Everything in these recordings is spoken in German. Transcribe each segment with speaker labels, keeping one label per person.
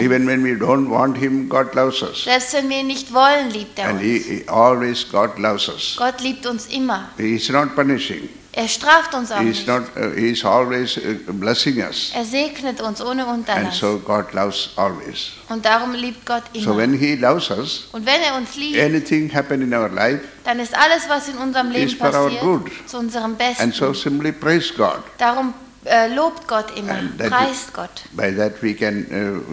Speaker 1: Even when we don't want Him, God loves us.
Speaker 2: Selbst wenn wir ihn nicht wollen, liebt er
Speaker 1: And
Speaker 2: uns.
Speaker 1: always God loves us.
Speaker 2: Gott liebt uns immer.
Speaker 1: He is not punishing.
Speaker 2: Er straft uns auch
Speaker 1: He
Speaker 2: nicht.
Speaker 1: is always blessing us.
Speaker 2: Er segnet uns ohne
Speaker 1: And
Speaker 2: Unterlass.
Speaker 1: so God loves always.
Speaker 2: Und darum liebt Gott
Speaker 1: So
Speaker 2: immer.
Speaker 1: when He loves us,
Speaker 2: Und wenn er uns liebt,
Speaker 1: anything happen in our life,
Speaker 2: dann ist alles, was in unserem Leben
Speaker 1: is for our
Speaker 2: passiert,
Speaker 1: good.
Speaker 2: zu unserem
Speaker 1: And so
Speaker 2: Besten.
Speaker 1: simply praise God.
Speaker 2: Darum lobt Gott immer,
Speaker 1: And that
Speaker 2: preist Gott.
Speaker 1: By that we can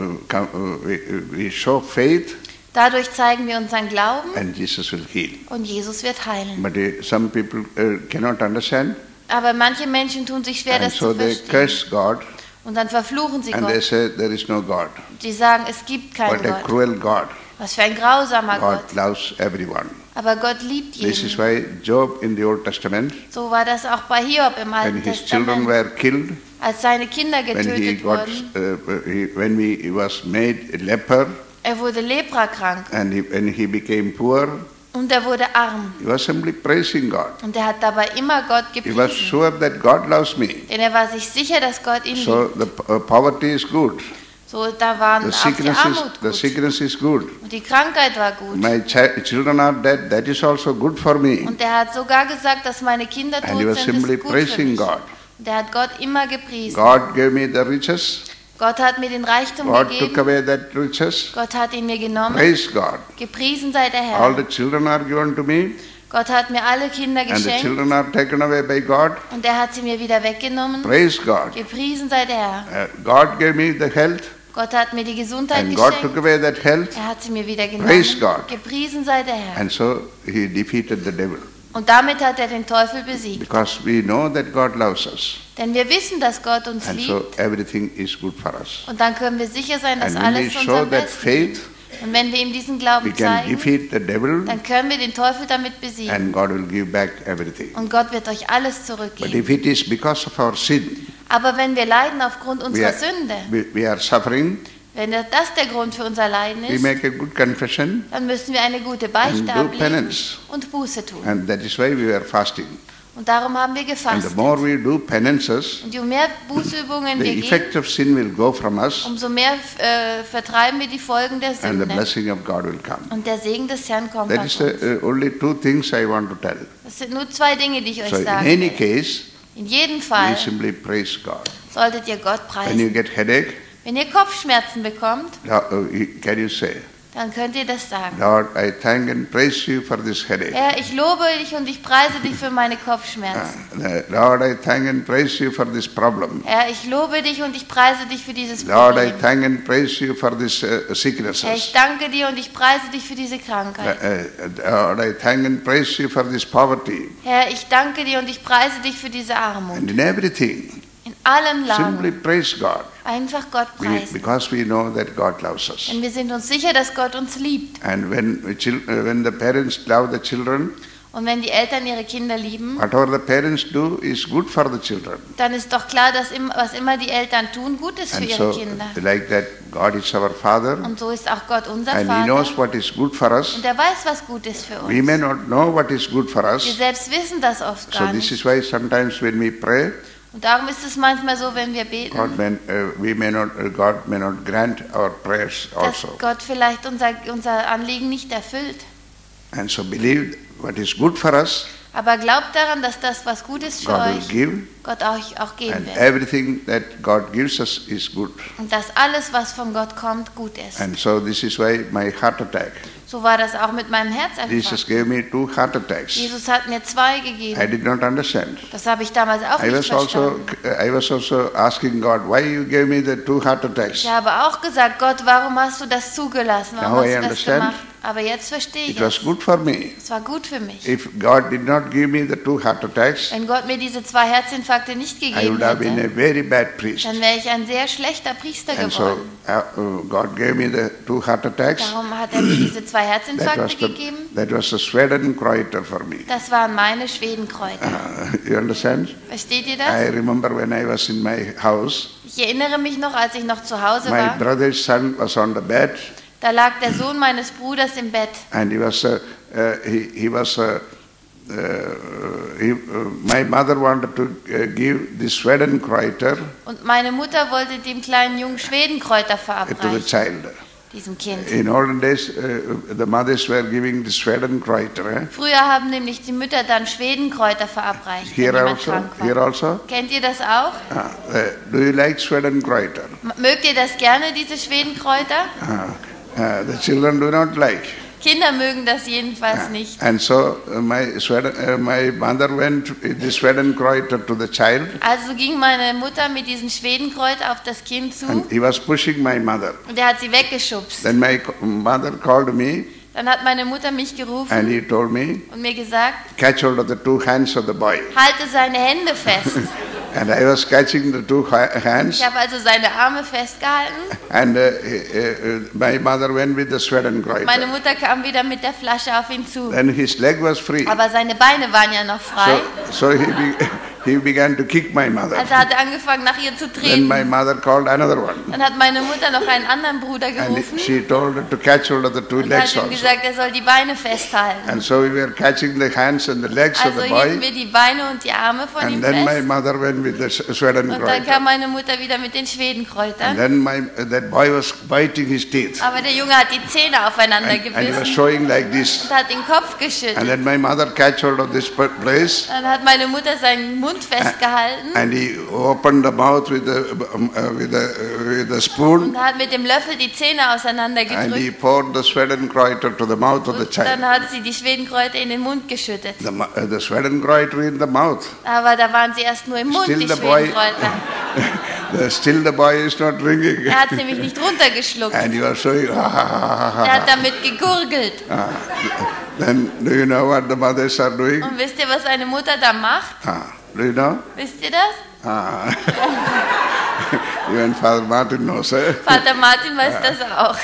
Speaker 1: we show faith,
Speaker 2: Dadurch zeigen wir unseren Glauben
Speaker 1: and Jesus will heal.
Speaker 2: und Jesus wird heilen.
Speaker 1: But some people cannot understand,
Speaker 2: Aber manche Menschen tun sich schwer,
Speaker 1: and
Speaker 2: das
Speaker 1: so
Speaker 2: zu
Speaker 1: they
Speaker 2: verstehen.
Speaker 1: curse God,
Speaker 2: Und dann verfluchen sie
Speaker 1: and they
Speaker 2: Gott.
Speaker 1: say there is no God.
Speaker 2: Die sagen, es gibt keinen
Speaker 1: What a
Speaker 2: Gott.
Speaker 1: cruel God.
Speaker 2: Was für ein grausamer
Speaker 1: God
Speaker 2: Gott.
Speaker 1: loves everyone.
Speaker 2: Aber Gott liebt
Speaker 1: This is
Speaker 2: jeden.
Speaker 1: why Job in the Old Testament,
Speaker 2: So war das auch bei Hiob im
Speaker 1: when
Speaker 2: Alten
Speaker 1: his children
Speaker 2: Testament.
Speaker 1: were killed,
Speaker 2: Als seine Kinder
Speaker 1: when he
Speaker 2: getötet
Speaker 1: got,
Speaker 2: wurden,
Speaker 1: when he was made a leper,
Speaker 2: er wurde leprakrank
Speaker 1: and when he became poor,
Speaker 2: und er wurde arm.
Speaker 1: he was simply praising God.
Speaker 2: Und er hat dabei immer Gott
Speaker 1: He was
Speaker 2: gepriesen.
Speaker 1: sure that God loves me.
Speaker 2: Denn er war sich sicher, dass Gott ihn
Speaker 1: So
Speaker 2: liebt.
Speaker 1: the poverty is good.
Speaker 2: So, da waren
Speaker 1: The
Speaker 2: auch die Armut gut.
Speaker 1: sickness is good.
Speaker 2: Und die Krankheit war gut.
Speaker 1: My children are dead. That is also good for me.
Speaker 2: Und er hat sogar gesagt, dass meine Kinder
Speaker 1: And he
Speaker 2: tot
Speaker 1: was
Speaker 2: sind,
Speaker 1: simply
Speaker 2: ist gut für
Speaker 1: praising
Speaker 2: mich.
Speaker 1: God.
Speaker 2: Und er hat Gott immer gepriesen.
Speaker 1: God gave me the riches.
Speaker 2: Gott hat mir den Reichtum
Speaker 1: God took
Speaker 2: gegeben.
Speaker 1: away that riches.
Speaker 2: Gott hat ihn mir genommen.
Speaker 1: Praise God.
Speaker 2: Gepriesen sei der
Speaker 1: All
Speaker 2: Herr.
Speaker 1: the children are given to me,
Speaker 2: Gott hat mir alle Kinder
Speaker 1: and the
Speaker 2: geschenkt.
Speaker 1: children are taken away by God.
Speaker 2: Und er hat sie mir wieder weggenommen.
Speaker 1: Praise God.
Speaker 2: Gepriesen sei der Herr.
Speaker 1: God gave me the health,
Speaker 2: Gott hat mir die Gesundheit
Speaker 1: and God took
Speaker 2: geschenkt.
Speaker 1: away that health,
Speaker 2: Er hat sie mir wieder
Speaker 1: Praise
Speaker 2: genommen.
Speaker 1: God.
Speaker 2: Gepriesen sei der Herr.
Speaker 1: and so He defeated the devil.
Speaker 2: Und damit hat er den Teufel besiegt.
Speaker 1: Because we know that God loves us,
Speaker 2: Denn wir wissen, dass Gott uns
Speaker 1: and so
Speaker 2: liebt.
Speaker 1: everything is good for us.
Speaker 2: Und dann können wir sicher sein, dass
Speaker 1: And when we
Speaker 2: alles zu
Speaker 1: show
Speaker 2: unserem
Speaker 1: that
Speaker 2: Besten
Speaker 1: faith,
Speaker 2: ist. Und wenn wir ihm diesen
Speaker 1: we
Speaker 2: Glauben
Speaker 1: can
Speaker 2: zeigen,
Speaker 1: defeat the devil,
Speaker 2: dann können wir den Teufel damit besiegen.
Speaker 1: and God will give back everything.
Speaker 2: Und Gott wird euch alles
Speaker 1: But
Speaker 2: zurückgeben.
Speaker 1: if it is because of our sin,
Speaker 2: Aber wenn wir leiden aufgrund
Speaker 1: we
Speaker 2: unserer
Speaker 1: are,
Speaker 2: Sünde,
Speaker 1: we are suffering,
Speaker 2: wenn das der Grund für unser Leiden
Speaker 1: we
Speaker 2: ist,
Speaker 1: make a good confession,
Speaker 2: dann müssen wir eine gute
Speaker 1: and
Speaker 2: Beichte
Speaker 1: do
Speaker 2: ablegen
Speaker 1: penance.
Speaker 2: und Buße tun.
Speaker 1: And that is why we are fasting.
Speaker 2: Und darum haben wir
Speaker 1: And the
Speaker 2: gefastet.
Speaker 1: more we do penances,
Speaker 2: Und je mehr Bußübungen
Speaker 1: the
Speaker 2: wir geben,
Speaker 1: effect of sin will go from us,
Speaker 2: umso mehr vertreiben wir die Folgen der
Speaker 1: and the
Speaker 2: Sünde.
Speaker 1: blessing of God will come.
Speaker 2: Und der Segen des Herrn kommt
Speaker 1: That
Speaker 2: auf
Speaker 1: is
Speaker 2: uns.
Speaker 1: the only two things I want to tell.
Speaker 2: Das sind nur zwei Dinge, die ich euch
Speaker 1: So in
Speaker 2: sagen
Speaker 1: any
Speaker 2: will.
Speaker 1: case,
Speaker 2: In jedem
Speaker 1: we
Speaker 2: Fall
Speaker 1: simply praise God.
Speaker 2: solltet ihr Gott
Speaker 1: When you
Speaker 2: preisen.
Speaker 1: get headache,
Speaker 2: Wenn ihr Kopfschmerzen bekommt,
Speaker 1: can you say,
Speaker 2: dann könnt ihr das sagen.
Speaker 1: Lord, I thank and praise you for this headache.
Speaker 2: Herr, ich lobe dich und ich preise dich für meine Kopfschmerzen.
Speaker 1: Lord, I thank and praise you for this problem.
Speaker 2: Herr, ich lobe dich und ich preise dich für dieses
Speaker 1: Lord, I
Speaker 2: Problem.
Speaker 1: thank and praise you for this
Speaker 2: Herr, ich
Speaker 1: sicknesses.
Speaker 2: danke dir und ich preise dich für diese Krankheit.
Speaker 1: Lord, I thank and praise you for this poverty.
Speaker 2: Herr, ich danke dir und ich preise dich für diese Armut.
Speaker 1: And in everything,
Speaker 2: In allen
Speaker 1: simply
Speaker 2: Lagen
Speaker 1: praise God.
Speaker 2: einfach Gott preisen.
Speaker 1: Because we know that God loves us.
Speaker 2: Denn wir sind uns sicher, dass Gott uns liebt.
Speaker 1: And when the parents love the children,
Speaker 2: Und wenn die Eltern ihre Kinder lieben,
Speaker 1: whatever the parents do is good for the children.
Speaker 2: dann ist doch klar, dass was immer die Eltern tun, gut ist für
Speaker 1: And
Speaker 2: ihre
Speaker 1: so,
Speaker 2: Kinder.
Speaker 1: like that, God is our Father,
Speaker 2: Und so ist auch Gott unser
Speaker 1: and He knows
Speaker 2: Vater.
Speaker 1: what is good for us.
Speaker 2: Und er weiß, was gut ist für
Speaker 1: We may
Speaker 2: uns.
Speaker 1: not know what is good for
Speaker 2: Wir
Speaker 1: us.
Speaker 2: selbst wissen das oft
Speaker 1: So
Speaker 2: gar
Speaker 1: this
Speaker 2: nicht.
Speaker 1: is why sometimes when we pray,
Speaker 2: Und darum ist es manchmal so, wenn wir beten,
Speaker 1: God may not grant our prayers
Speaker 2: dass
Speaker 1: also.
Speaker 2: Gott vielleicht unser Anliegen nicht erfüllt.
Speaker 1: And so believe what is good for us,
Speaker 2: Aber glaubt daran, dass das, was gut ist für
Speaker 1: God will
Speaker 2: euch,
Speaker 1: give,
Speaker 2: Gott euch auch geben
Speaker 1: and
Speaker 2: wird.
Speaker 1: everything that God gives us is good.
Speaker 2: Und dass alles, was von Gott kommt, gut ist.
Speaker 1: And so this is why my heart attack.
Speaker 2: So war das auch mit meinem
Speaker 1: Jesus
Speaker 2: Herzinfarkt.
Speaker 1: gave me 2 heart attacks.
Speaker 2: Jesus hat mir 2
Speaker 1: I
Speaker 2: gegeben.
Speaker 1: did not understand.
Speaker 2: Das habe ich damals auch
Speaker 1: I
Speaker 2: nicht verstanden.
Speaker 1: was also asking God, why you gave me the 2 heart attacks?
Speaker 2: Ich habe auch gesagt, Gott, warum hast du das zugelassen? Warum
Speaker 1: Now
Speaker 2: hast
Speaker 1: I
Speaker 2: du das
Speaker 1: understand.
Speaker 2: gemacht? Aber jetzt verstehe
Speaker 1: It
Speaker 2: ich
Speaker 1: was
Speaker 2: es.
Speaker 1: good for me.
Speaker 2: Es war gut für mich.
Speaker 1: If God did not give me the 2 heart attacks,
Speaker 2: Wenn Gott mir diese 2 Herzinfarkte nicht
Speaker 1: I
Speaker 2: gegeben
Speaker 1: would have been a
Speaker 2: hätte,
Speaker 1: very bad priest.
Speaker 2: dann wäre ich ein sehr schlechter Priester
Speaker 1: And so
Speaker 2: geworden.
Speaker 1: God gave me the 2 heart attacks.
Speaker 2: Darum hat er mir diese 2
Speaker 1: That
Speaker 2: Herzinfarkte gegeben.
Speaker 1: was the Schwedenkräuter for me.
Speaker 2: Das waren meine Schwedenkräuter.
Speaker 1: You understand?
Speaker 2: Versteht ihr
Speaker 1: I
Speaker 2: das?
Speaker 1: remember when I was in my house,
Speaker 2: Ich erinnere mich noch, als ich noch zu Hause
Speaker 1: my
Speaker 2: war,
Speaker 1: brother's son was on the bed,
Speaker 2: da lag der Sohn meines Bruders im Bett.
Speaker 1: and he my mother wanted to give the Schwedenkräuter
Speaker 2: Und meine Mutter wollte dem kleinen Jungen Schwedenkräuter
Speaker 1: to the
Speaker 2: verabreichen,
Speaker 1: child.
Speaker 2: diesem Kind.
Speaker 1: In olden days, the mothers were giving the Schwedenkräuter.
Speaker 2: Früher haben nämlich die Mütter dann Schwedenkräuter verabreicht, wenn
Speaker 1: Here
Speaker 2: jemand
Speaker 1: also,
Speaker 2: krank war.
Speaker 1: here also.
Speaker 2: Kennt ihr das auch?
Speaker 1: Do you like Schwedenkräuter?
Speaker 2: Mögt ihr das gerne, diese Schwedenkräuter?
Speaker 1: The children do not like.
Speaker 2: Kinder mögen das jedenfalls nicht.
Speaker 1: And so my mother went with the Schwedenkräuter to the child,
Speaker 2: Also ging meine Mutter mit diesen Schwedenkräuter auf das Kind zu
Speaker 1: and he was pushing my mother.
Speaker 2: und er hat sie weggeschubst.
Speaker 1: Then my mother called me,
Speaker 2: Dann hat meine Mutter mich gerufen
Speaker 1: and he told me,
Speaker 2: und mir gesagt,
Speaker 1: catch hold of the two hands of the boy.
Speaker 2: halte seine Hände fest.
Speaker 1: And I was catching the two hands,
Speaker 2: Ich habe also seine Arme festgehalten.
Speaker 1: and my mother went with the Schwedenkräuter.
Speaker 2: Meine Mutter kam wieder mit der Flasche auf ihn zu.
Speaker 1: Then his leg was free.
Speaker 2: Aber seine Beine waren ja noch frei.
Speaker 1: So he began to kick my mother.
Speaker 2: Also hat er angefangen, nach ihr zu
Speaker 1: Then
Speaker 2: treten.
Speaker 1: my mother called another one.
Speaker 2: Dann hat meine Mutter noch einen anderen Bruder
Speaker 1: And
Speaker 2: gerufen
Speaker 1: she told her to catch hold of the two
Speaker 2: und
Speaker 1: legs
Speaker 2: hat ihm
Speaker 1: also.
Speaker 2: gesagt, er soll die Beine festhalten.
Speaker 1: And so we were catching the hands and the legs of
Speaker 2: Also
Speaker 1: the
Speaker 2: hielten
Speaker 1: boy.
Speaker 2: wir die Beine und die Arme von ihm
Speaker 1: And then my
Speaker 2: fest.
Speaker 1: mother went with the
Speaker 2: Und dann
Speaker 1: Schwedenkräuter.
Speaker 2: kam meine Mutter wieder mit den
Speaker 1: And
Speaker 2: Schwedenkräutern.
Speaker 1: then that boy was biting his teeth.
Speaker 2: Aber der Junge hat die Zähne aufeinander
Speaker 1: And he was
Speaker 2: gebissen
Speaker 1: showing like this.
Speaker 2: und hat den Kopf
Speaker 1: And
Speaker 2: geschüttelt.
Speaker 1: then my mother catch hold of this place.
Speaker 2: Dann hat meine Mutter seinen Mund festgehalten
Speaker 1: And he opened the mouth with the spoon.
Speaker 2: und hat mit dem Löffel die Zähne
Speaker 1: And
Speaker 2: auseinandergedrückt.
Speaker 1: he poured the Schwedenkräuter to the mouth of the
Speaker 2: Und dann
Speaker 1: child.
Speaker 2: hat sie die Schwedenkräuter in den Mund geschüttet.
Speaker 1: The Schwedenkräuter in the mouth.
Speaker 2: Aber da waren sie erst nur im Mund,
Speaker 1: Still
Speaker 2: die
Speaker 1: the boy-
Speaker 2: Schwedenkräuter.
Speaker 1: Still the boy is not drinking.
Speaker 2: Er hat sie nämlich nicht runtergeschluckt.
Speaker 1: And he was showing, ha, ha, ha, ha, ha.
Speaker 2: Er hat damit gegurgelt.
Speaker 1: Then do you know what the mothers are doing?
Speaker 2: Und wisst ihr, was eine Mutter da macht?
Speaker 1: Do you know?
Speaker 2: Wisst ihr das?
Speaker 1: Even Father Martin knows.
Speaker 2: Vater Martin weiß das auch.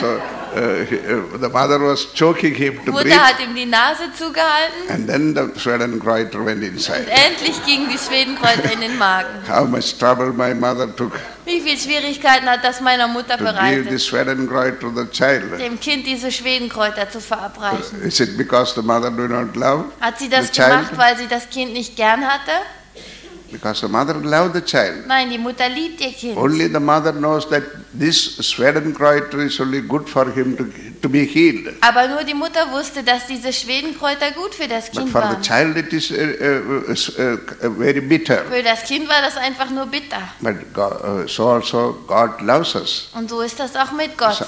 Speaker 1: The mother was choking him
Speaker 2: Die
Speaker 1: to
Speaker 2: Mutter
Speaker 1: breathe.
Speaker 2: hat ihm die Nase zugehalten.
Speaker 1: And then the Schwedenkräuter went inside.
Speaker 2: Endlich gingen die Schwedenkräuter in den Magen.
Speaker 1: How much trouble my mother took
Speaker 2: Wie viele Schwierigkeiten hat das meiner Mutter
Speaker 1: to give
Speaker 2: bereitet,
Speaker 1: this Schwedenkräuter to the child.
Speaker 2: dem Kind diese Schwedenkräuter zu verabreichen?
Speaker 1: Is it because the mother do not love
Speaker 2: Hat sie das
Speaker 1: the child?
Speaker 2: gemacht, weil sie das Kind nicht gern hatte?
Speaker 1: Because the mother loved the child.
Speaker 2: Nein, die Mutter liebt ihr Kind.
Speaker 1: Only the mother knows that this Schwedenkräuter is only good for him to be healed.
Speaker 2: Aber nur die Mutter wusste, dass diese Schwedenkräuter gut für das
Speaker 1: But
Speaker 2: Kind
Speaker 1: for the
Speaker 2: waren.
Speaker 1: child it is very bitter.
Speaker 2: Für das Kind war das einfach nur bitter.
Speaker 1: But God, so also God loves us.
Speaker 2: Und so ist das auch mit Gott.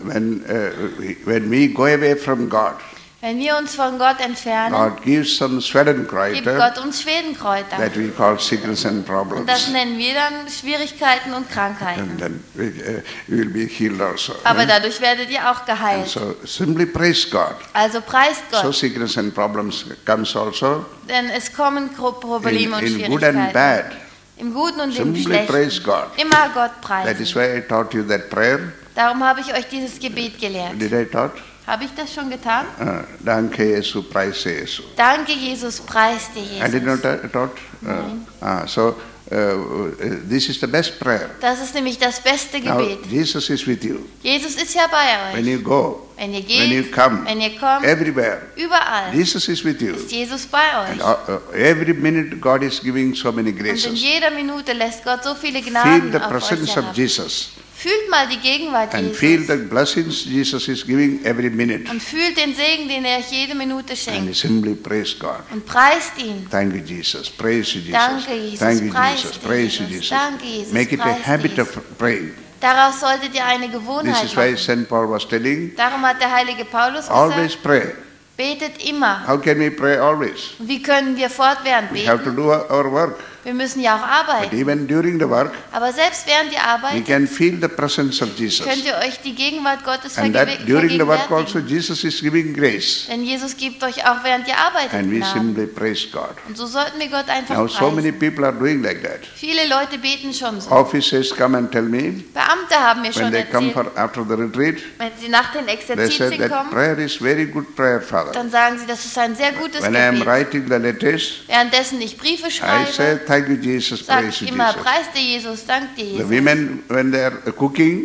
Speaker 1: When we go away from God,
Speaker 2: Wenn wir uns von Gott entfernen,
Speaker 1: God gives some
Speaker 2: gibt
Speaker 1: Schwedenkräuter
Speaker 2: Gott uns Schwedenkräuter.
Speaker 1: that we call sickness and
Speaker 2: Und das
Speaker 1: problems.
Speaker 2: nennen wir dann Schwierigkeiten und Krankheiten.
Speaker 1: And then we will be healed also.
Speaker 2: Aber dadurch werdet ihr auch
Speaker 1: And
Speaker 2: geheilt.
Speaker 1: so simply praise God.
Speaker 2: Also preist
Speaker 1: So
Speaker 2: Gott,
Speaker 1: sickness and problems comes also
Speaker 2: denn es kommen Probleme und
Speaker 1: in good and
Speaker 2: Schwierigkeiten.
Speaker 1: bad.
Speaker 2: Im Guten und im
Speaker 1: Simply praise
Speaker 2: Schlechten.
Speaker 1: God.
Speaker 2: Immer Gott
Speaker 1: That is
Speaker 2: preisen.
Speaker 1: why I taught you that prayer.
Speaker 2: Darum habe ich euch dieses Gebet gelehrt.
Speaker 1: Did I taught?
Speaker 2: Habe ich das schon getan?
Speaker 1: Danke Jesu, praise Jesu.
Speaker 2: Danke, Jesus, preis dir,
Speaker 1: I did not
Speaker 2: Jesus.
Speaker 1: taught? So this is the best prayer.
Speaker 2: Das ist nämlich das beste
Speaker 1: Now
Speaker 2: Gebet.
Speaker 1: Jesus is with you.
Speaker 2: Jesus ist ja bei
Speaker 1: When
Speaker 2: euch.
Speaker 1: you go,
Speaker 2: Wenn ihr
Speaker 1: when you
Speaker 2: geht,
Speaker 1: come,
Speaker 2: wenn ihr kommt,
Speaker 1: everywhere,
Speaker 2: überall
Speaker 1: Jesus is with you.
Speaker 2: ist Jesus bei
Speaker 1: And
Speaker 2: euch.
Speaker 1: every minute God is giving so many
Speaker 2: Und in
Speaker 1: graces.
Speaker 2: jeder Minute lässt Gott so viele
Speaker 1: Feel
Speaker 2: Gnaden
Speaker 1: the
Speaker 2: auf euch
Speaker 1: presence of
Speaker 2: herab.
Speaker 1: Jesus.
Speaker 2: Fühlt mal die Gegenwart
Speaker 1: And feel
Speaker 2: Jesus.
Speaker 1: the blessings Jesus is giving every minute.
Speaker 2: Und fühlt den Segen, den er euch jede Minute
Speaker 1: And
Speaker 2: schenkt.
Speaker 1: simply praise God.
Speaker 2: Und preist ihn.
Speaker 1: Thank you, Jesus. Praise you, Jesus.
Speaker 2: Danke, Jesus.
Speaker 1: Thank you,
Speaker 2: Preis
Speaker 1: Jesus.
Speaker 2: dir,
Speaker 1: Praise you,
Speaker 2: Jesus.
Speaker 1: Jesus.
Speaker 2: Danke, Jesus.
Speaker 1: Make it a
Speaker 2: Preis
Speaker 1: habit
Speaker 2: Jesus.
Speaker 1: of praying.
Speaker 2: Daraus solltet ihr eine
Speaker 1: This
Speaker 2: Gewohnheit
Speaker 1: is why
Speaker 2: machen.
Speaker 1: St. Paul was telling,
Speaker 2: Darum hat der heilige Paulus
Speaker 1: always
Speaker 2: gesagt,
Speaker 1: pray.
Speaker 2: betet immer.
Speaker 1: How can we pray always?
Speaker 2: Und wie können wir fortwährend
Speaker 1: We have to
Speaker 2: beten?
Speaker 1: do our work.
Speaker 2: Wir müssen ja auch
Speaker 1: But
Speaker 2: arbeiten.
Speaker 1: even during the work,
Speaker 2: Aber selbst während ihr
Speaker 1: we
Speaker 2: arbeitet,
Speaker 1: can feel the presence of Jesus.
Speaker 2: könnt ihr euch die Gegenwart Gottes
Speaker 1: And that during the work also,
Speaker 2: vergegenwärtigen.
Speaker 1: Jesus is giving grace.
Speaker 2: Denn Jesus gibt euch auch während ihr arbeitet
Speaker 1: And we
Speaker 2: Gnade.
Speaker 1: simply praise God.
Speaker 2: Und so sollten wir Gott einfach
Speaker 1: Now so many
Speaker 2: preisen.
Speaker 1: people are doing like that.
Speaker 2: Viele Leute beten schon so.
Speaker 1: Officers come and tell me,
Speaker 2: Beamte haben mir
Speaker 1: when
Speaker 2: schon
Speaker 1: they come
Speaker 2: erzählt,
Speaker 1: for after the retreat,
Speaker 2: wenn sie nach den
Speaker 1: they say
Speaker 2: Exerzitien
Speaker 1: that
Speaker 2: kommen,
Speaker 1: prayer is very good prayer, Father.
Speaker 2: dann sagen sie, das ist ein sehr gutes
Speaker 1: When I am
Speaker 2: Gebet.
Speaker 1: writing the letters,
Speaker 2: Währenddessen ich Briefe
Speaker 1: I say,
Speaker 2: schreibe,
Speaker 1: thank you, Jesus,
Speaker 2: sage
Speaker 1: praise
Speaker 2: ich
Speaker 1: you,
Speaker 2: immer,
Speaker 1: Jesus.
Speaker 2: preis dir Jesus, dank dir
Speaker 1: The
Speaker 2: Jesus.
Speaker 1: women, when they are cooking,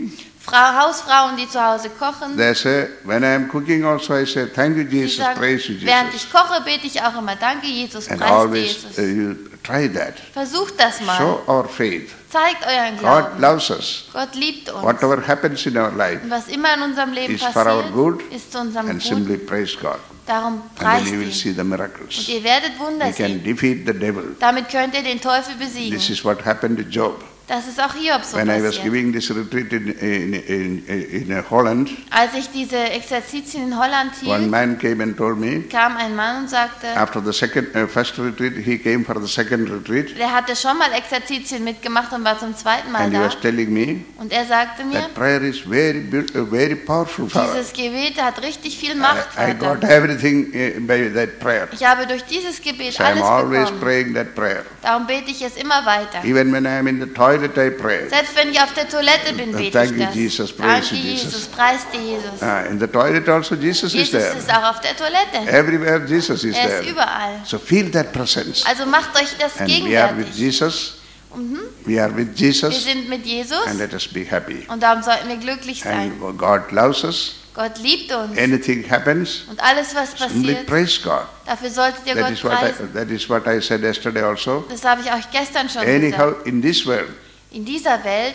Speaker 2: Hausfrauen, die zu Hause kochen.
Speaker 1: They say, when I am cooking also, I say, thank you,
Speaker 2: Die
Speaker 1: Jesus,
Speaker 2: sagen,
Speaker 1: praise you,
Speaker 2: während
Speaker 1: Jesus.
Speaker 2: ich koche, bete ich auch immer, danke Jesus,
Speaker 1: And
Speaker 2: preist
Speaker 1: always
Speaker 2: Jesus.
Speaker 1: you try that.
Speaker 2: Versucht das mal.
Speaker 1: Show our faith.
Speaker 2: Zeigt euren
Speaker 1: God
Speaker 2: Glauben.
Speaker 1: loves us.
Speaker 2: Gott liebt uns.
Speaker 1: Whatever happens in our life
Speaker 2: Und was immer in unserem Leben
Speaker 1: is for our
Speaker 2: passiert,
Speaker 1: good,
Speaker 2: ist zu unserem
Speaker 1: and
Speaker 2: Guten.
Speaker 1: simply praise God.
Speaker 2: Darum
Speaker 1: And
Speaker 2: preist
Speaker 1: then you will
Speaker 2: ihn.
Speaker 1: see the
Speaker 2: Und
Speaker 1: miracles.
Speaker 2: ihr werdet Wunder
Speaker 1: You can
Speaker 2: sehen.
Speaker 1: defeat the devil.
Speaker 2: Damit könnt ihr den Teufel besiegen.
Speaker 1: This is what happened to Job.
Speaker 2: Das ist auch Hiob so
Speaker 1: When I was
Speaker 2: passiert.
Speaker 1: giving this retreat in Holland,
Speaker 2: Als ich diese Exerzitien in Holland
Speaker 1: one
Speaker 2: hielt,
Speaker 1: man came and told me,
Speaker 2: kam ein Mann und sagte,
Speaker 1: after the first retreat, he came for the second retreat,
Speaker 2: der hatte schon mal Exerzitien mitgemacht und war zum zweiten Mal
Speaker 1: and he
Speaker 2: da.
Speaker 1: was telling me
Speaker 2: Und er sagte mir,
Speaker 1: that prayer is very powerful, Father.
Speaker 2: dieses Gebet hat richtig viel Macht,
Speaker 1: I got
Speaker 2: Vater.
Speaker 1: everything by that prayer.
Speaker 2: Ich habe durch dieses Gebet
Speaker 1: So I am
Speaker 2: alles
Speaker 1: always
Speaker 2: bekommen.
Speaker 1: praying that prayer.
Speaker 2: Darum bete ich es immer weiter.
Speaker 1: Even when I am in the toilet, I pray.
Speaker 2: Selbst wenn ich auf der Toilette bin, bete
Speaker 1: Thank
Speaker 2: ich
Speaker 1: you,
Speaker 2: das.
Speaker 1: Jesus. Praise
Speaker 2: Danke,
Speaker 1: you, Jesus.
Speaker 2: Jesus. Preis dir, Jesus.
Speaker 1: In the toilet also Jesus is
Speaker 2: Jesus
Speaker 1: there.
Speaker 2: ist auch auf der Toilette.
Speaker 1: Everywhere Jesus is
Speaker 2: Er ist
Speaker 1: there.
Speaker 2: überall.
Speaker 1: So feel that presence.
Speaker 2: Also macht euch das
Speaker 1: And we are with
Speaker 2: gegenwärtig.
Speaker 1: Jesus.
Speaker 2: Mhm.
Speaker 1: We are with
Speaker 2: Wir
Speaker 1: Jesus.
Speaker 2: sind mit Jesus
Speaker 1: And let us be happy.
Speaker 2: und darum sollten wir glücklich sein.
Speaker 1: And God loves us.
Speaker 2: Gott liebt uns.
Speaker 1: Anything happens,
Speaker 2: Und alles, was
Speaker 1: simply
Speaker 2: passiert,
Speaker 1: praise God.
Speaker 2: dafür solltet ihr Gott preisen.
Speaker 1: That is what I said yesterday also.
Speaker 2: Das habe ich euch gestern schon
Speaker 1: Anyhow,
Speaker 2: gesagt.
Speaker 1: in this world,
Speaker 2: In dieser Welt,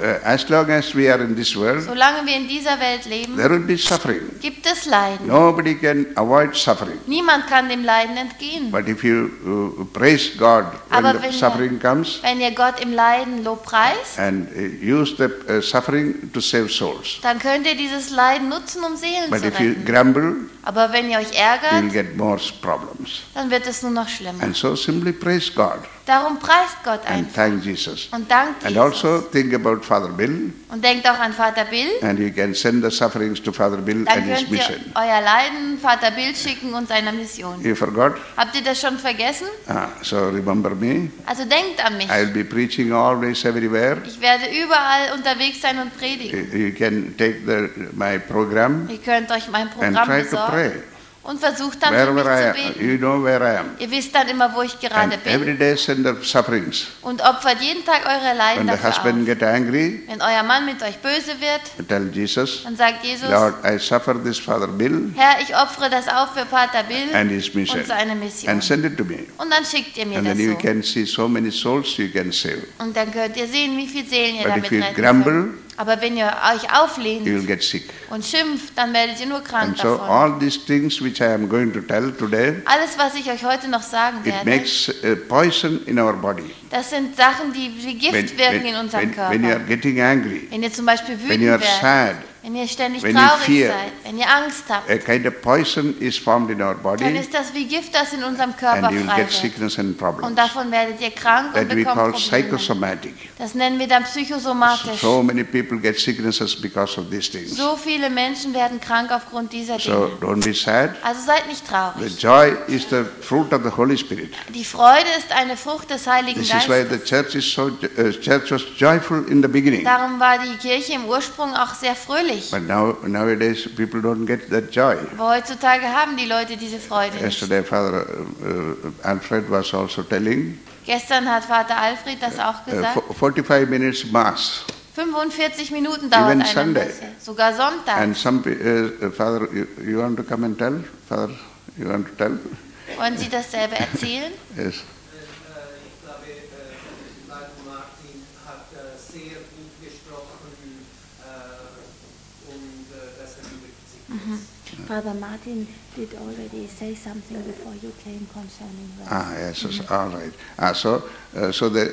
Speaker 1: as long as we are in this world,
Speaker 2: solange wir in dieser Welt leben,
Speaker 1: there will be suffering.
Speaker 2: gibt es Leiden.
Speaker 1: Nobody can avoid suffering.
Speaker 2: Niemand kann dem Leiden entgehen.
Speaker 1: But if you praise God when
Speaker 2: Aber
Speaker 1: the
Speaker 2: wenn
Speaker 1: suffering comes
Speaker 2: Wenn ihr Gott im Leiden lobpreist,
Speaker 1: and use the suffering to save souls.
Speaker 2: dann könnt ihr dieses Leiden nutzen, um Seelen
Speaker 1: But
Speaker 2: zu
Speaker 1: if you
Speaker 2: retten.
Speaker 1: grumble,
Speaker 2: Aber wenn ihr euch
Speaker 1: you will
Speaker 2: ärgert,
Speaker 1: get more problems.
Speaker 2: dann wird es nur noch schlimmer.
Speaker 1: And so simply praise God
Speaker 2: Darum preist Gott
Speaker 1: and
Speaker 2: einfach
Speaker 1: thank Jesus.
Speaker 2: und dankt
Speaker 1: And
Speaker 2: Jesus.
Speaker 1: also think about Father Bill,
Speaker 2: Und denkt auch an Vater Bill.
Speaker 1: and you can send the sufferings to Father Bill
Speaker 2: Dann
Speaker 1: and his
Speaker 2: könnt ihr
Speaker 1: mission.
Speaker 2: euer Leiden Vater Bill schicken und seiner Mission.
Speaker 1: You forgot?
Speaker 2: Habt ihr das schon vergessen?
Speaker 1: So remember me.
Speaker 2: Also denkt an mich.
Speaker 1: I will be preaching always everywhere.
Speaker 2: Ich werde überall unterwegs sein und predigen.
Speaker 1: You can take my program
Speaker 2: Ihr könnt euch mein
Speaker 1: and
Speaker 2: Programm
Speaker 1: try to
Speaker 2: besorgen
Speaker 1: pray.
Speaker 2: und versucht dann für mich
Speaker 1: Wherever I
Speaker 2: zu
Speaker 1: am,
Speaker 2: beten.
Speaker 1: you know where I am.
Speaker 2: Ihr wisst dann immer, wo ich gerade
Speaker 1: And
Speaker 2: bin
Speaker 1: every day send the sufferings.
Speaker 2: und opfert jeden Tag eure Leiden
Speaker 1: When the
Speaker 2: dafür
Speaker 1: husband
Speaker 2: auf.
Speaker 1: get angry,
Speaker 2: Wenn euer Mann mit euch böse wird,
Speaker 1: tell Jesus,
Speaker 2: dann sagt Jesus,
Speaker 1: Lord, I suffer this Father Bill
Speaker 2: Herr, ich opfere das auf für Pater Bill
Speaker 1: and his mission,
Speaker 2: und seine Mission.
Speaker 1: and send it to me.
Speaker 2: Und dann schickt ihr mir
Speaker 1: And
Speaker 2: das
Speaker 1: then you
Speaker 2: so.
Speaker 1: can see so many souls you can save.
Speaker 2: Und dann könnt ihr sehen, wie viele Seelen ihr
Speaker 1: But
Speaker 2: damit
Speaker 1: if you
Speaker 2: retten
Speaker 1: grumble,
Speaker 2: könnt. Aber wenn ihr euch auflehnt
Speaker 1: you will get sick.
Speaker 2: und schimpft, dann werdet ihr nur krank
Speaker 1: And so
Speaker 2: davon.
Speaker 1: all these things which I am going to tell today,
Speaker 2: Alles, was ich euch heute noch sagen
Speaker 1: it
Speaker 2: werde,
Speaker 1: makes poison in our body.
Speaker 2: das sind Sachen, die wie Gift wirken in unserem
Speaker 1: when you are
Speaker 2: Körper.
Speaker 1: getting angry,
Speaker 2: Wenn ihr zum Beispiel
Speaker 1: when you are
Speaker 2: wütend
Speaker 1: sad,
Speaker 2: werdet, wenn ihr ständig
Speaker 1: when you
Speaker 2: traurig
Speaker 1: fear,
Speaker 2: seid, wenn ihr Angst habt,
Speaker 1: a kind of poison is formed in our
Speaker 2: dann
Speaker 1: body,
Speaker 2: ist das wie Gift, das in unserem Körper
Speaker 1: and you will
Speaker 2: frei
Speaker 1: get
Speaker 2: wird.
Speaker 1: sickness and
Speaker 2: Und
Speaker 1: problems.
Speaker 2: davon werdet ihr krank und
Speaker 1: That we
Speaker 2: bekommt
Speaker 1: call
Speaker 2: Probleme.
Speaker 1: psychosomatic.
Speaker 2: Das nennen wir dann psychosomatisch.
Speaker 1: So many people get sicknesses because of these things.
Speaker 2: So viele Menschen werden krank aufgrund dieser
Speaker 1: So
Speaker 2: Dinge.
Speaker 1: don't be sad.
Speaker 2: Also seid nicht
Speaker 1: The
Speaker 2: traurig.
Speaker 1: joy is the fruit of the Holy Spirit.
Speaker 2: Die Freude ist eine Frucht des Heiligen
Speaker 1: This is why
Speaker 2: Geistes.
Speaker 1: the church is church was joyful in the beginning.
Speaker 2: Darum war die Kirche im Ursprung auch sehr fröhlich.
Speaker 1: But nowadays people don't get that joy.
Speaker 2: Aber heutzutage haben die Leute diese Freude nicht.
Speaker 1: Yesterday Father Alfred was also telling
Speaker 2: Gestern hat Vater Alfred das auch gesagt.
Speaker 1: 45 minutes mass.
Speaker 2: 45 Minuten dauert
Speaker 1: Even
Speaker 2: eine
Speaker 1: Sunday.
Speaker 2: Messe. Sogar Sonntag.
Speaker 1: And some Father, you want to come and tell? Father, you want to tell?
Speaker 2: Wollen Sie dasselbe erzählen?
Speaker 1: Yes.
Speaker 3: Ich glaube, Leiter Martin hat sehr gut gesprochen und dass er überzeugt ist.
Speaker 4: Father Martin did already say something before you came concerning that.
Speaker 1: Yes, all right. So the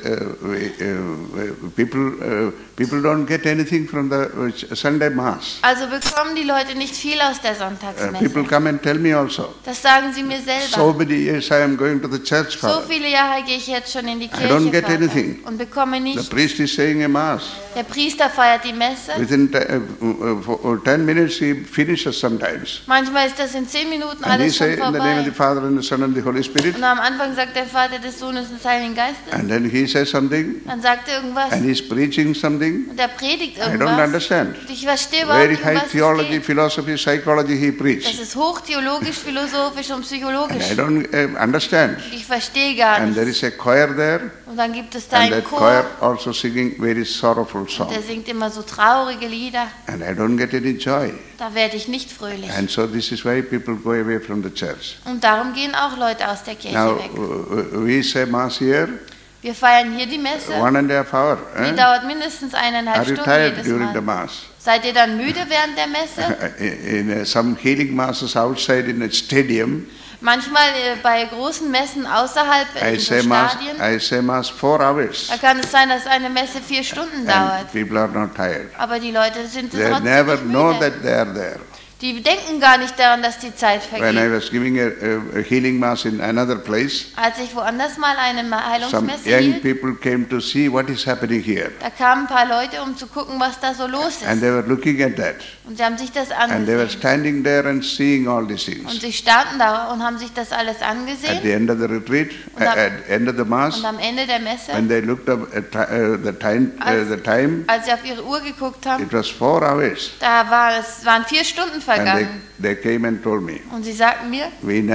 Speaker 1: people don't get anything from the Sunday mass.
Speaker 2: Also bekommen die Leute nicht viel aus der
Speaker 1: People
Speaker 2: Sonntagsmesse.
Speaker 1: come and tell me also.
Speaker 2: Das sagen sie mir
Speaker 1: So
Speaker 2: selber.
Speaker 1: many years I am going to the church,
Speaker 2: So
Speaker 1: Father.
Speaker 2: viele Jahre gehe ich jetzt schon in die Kirche,
Speaker 1: don't get
Speaker 2: Vater,
Speaker 1: anything.
Speaker 2: und bekomme
Speaker 1: The
Speaker 2: nichts.
Speaker 1: priest is saying a mass.
Speaker 2: Der Priester feiert die Messe.
Speaker 1: Within 10 minutes he finishes sometimes.
Speaker 2: Manchmal ist das in 10 Minuten
Speaker 1: And he
Speaker 2: alles
Speaker 1: say
Speaker 2: schon
Speaker 1: in the name of the
Speaker 2: vorbei.
Speaker 1: Father and the Son and the Holy Spirit.
Speaker 2: Und am Anfang sagt der Vater des Sohnes und des Heiligen Geistes.
Speaker 1: And then he says something
Speaker 2: Dann sagt er irgendwas.
Speaker 1: and he's preaching something.
Speaker 2: Und er predigt
Speaker 1: I don't
Speaker 2: irgendwas.
Speaker 1: understand.
Speaker 2: Und ich verstehe überhaupt
Speaker 1: Very
Speaker 2: nicht, um
Speaker 1: high
Speaker 2: was es
Speaker 1: theology,
Speaker 2: geht.
Speaker 1: philosophy, psychology he
Speaker 2: Das
Speaker 1: preached.
Speaker 2: ist hochtheologisch, philosophisch und
Speaker 1: And
Speaker 2: psychologisch.
Speaker 1: I don't understand.
Speaker 2: Und ich verstehe gar
Speaker 1: And there
Speaker 2: nichts.
Speaker 1: is a choir there.
Speaker 2: Und Und dann gibt es da
Speaker 1: And
Speaker 2: einen
Speaker 1: that
Speaker 2: Chor,
Speaker 1: choir also singing very sorrowful
Speaker 2: der
Speaker 1: songs.
Speaker 2: singt immer so traurige Lieder.
Speaker 1: And I don't get any joy.
Speaker 2: Da werde ich nicht fröhlich.
Speaker 1: And so this is why people go away from the church.
Speaker 2: Und darum gehen auch Leute aus der Kirche
Speaker 1: Now,
Speaker 2: weg.
Speaker 1: we say Mass here,
Speaker 2: Wir feiern hier die Messe.
Speaker 1: 1.5 hours.
Speaker 2: Die dauert mindestens 1,5
Speaker 1: Are you
Speaker 2: Stunden
Speaker 1: tired
Speaker 2: jedes
Speaker 1: during the
Speaker 2: Mal.
Speaker 1: Mass?
Speaker 2: Seid ihr dann müde während der Messe?
Speaker 1: In some healing masses outside in a stadium,
Speaker 2: Manchmal bei großen Messen außerhalb in so Stadien,
Speaker 1: I say Mass 4 hours.
Speaker 2: da kann es sein, dass eine Messe 4 Stunden dauert.
Speaker 1: And people are not tired.
Speaker 2: Aber die Leute sind
Speaker 1: They
Speaker 2: trotzdem
Speaker 1: never
Speaker 2: nicht
Speaker 1: know
Speaker 2: müde.
Speaker 1: that they are there.
Speaker 2: Die denken gar nicht daran, dass die Zeit
Speaker 1: When I
Speaker 2: vergeht.
Speaker 1: was giving a healing mass in another place,
Speaker 2: Als ich woanders mal eine
Speaker 1: some
Speaker 2: Heilungsmesse
Speaker 1: young
Speaker 2: hielt,
Speaker 1: people came to see what is happening here.
Speaker 2: da kamen ein paar Leute, um zu gucken, was da so los
Speaker 1: And
Speaker 2: ist.
Speaker 1: they were looking at that.
Speaker 2: Und sie haben sich das
Speaker 1: And they were
Speaker 2: angesehen.
Speaker 1: standing there and seeing all these
Speaker 2: Und
Speaker 1: things.
Speaker 2: sie standen da und haben sich das alles
Speaker 1: At
Speaker 2: angesehen.
Speaker 1: the end of the retreat,
Speaker 2: Und am-
Speaker 1: at the end of the mass,
Speaker 2: Und am Ende der Messe,
Speaker 1: when they looked up at the time,
Speaker 2: als sie auf ihre Uhr geguckt haben,
Speaker 1: it was 4 hours.
Speaker 2: da waren 4 Stunden
Speaker 1: And
Speaker 2: vergangen.
Speaker 1: they came and told me,
Speaker 2: Und sie sagten mir,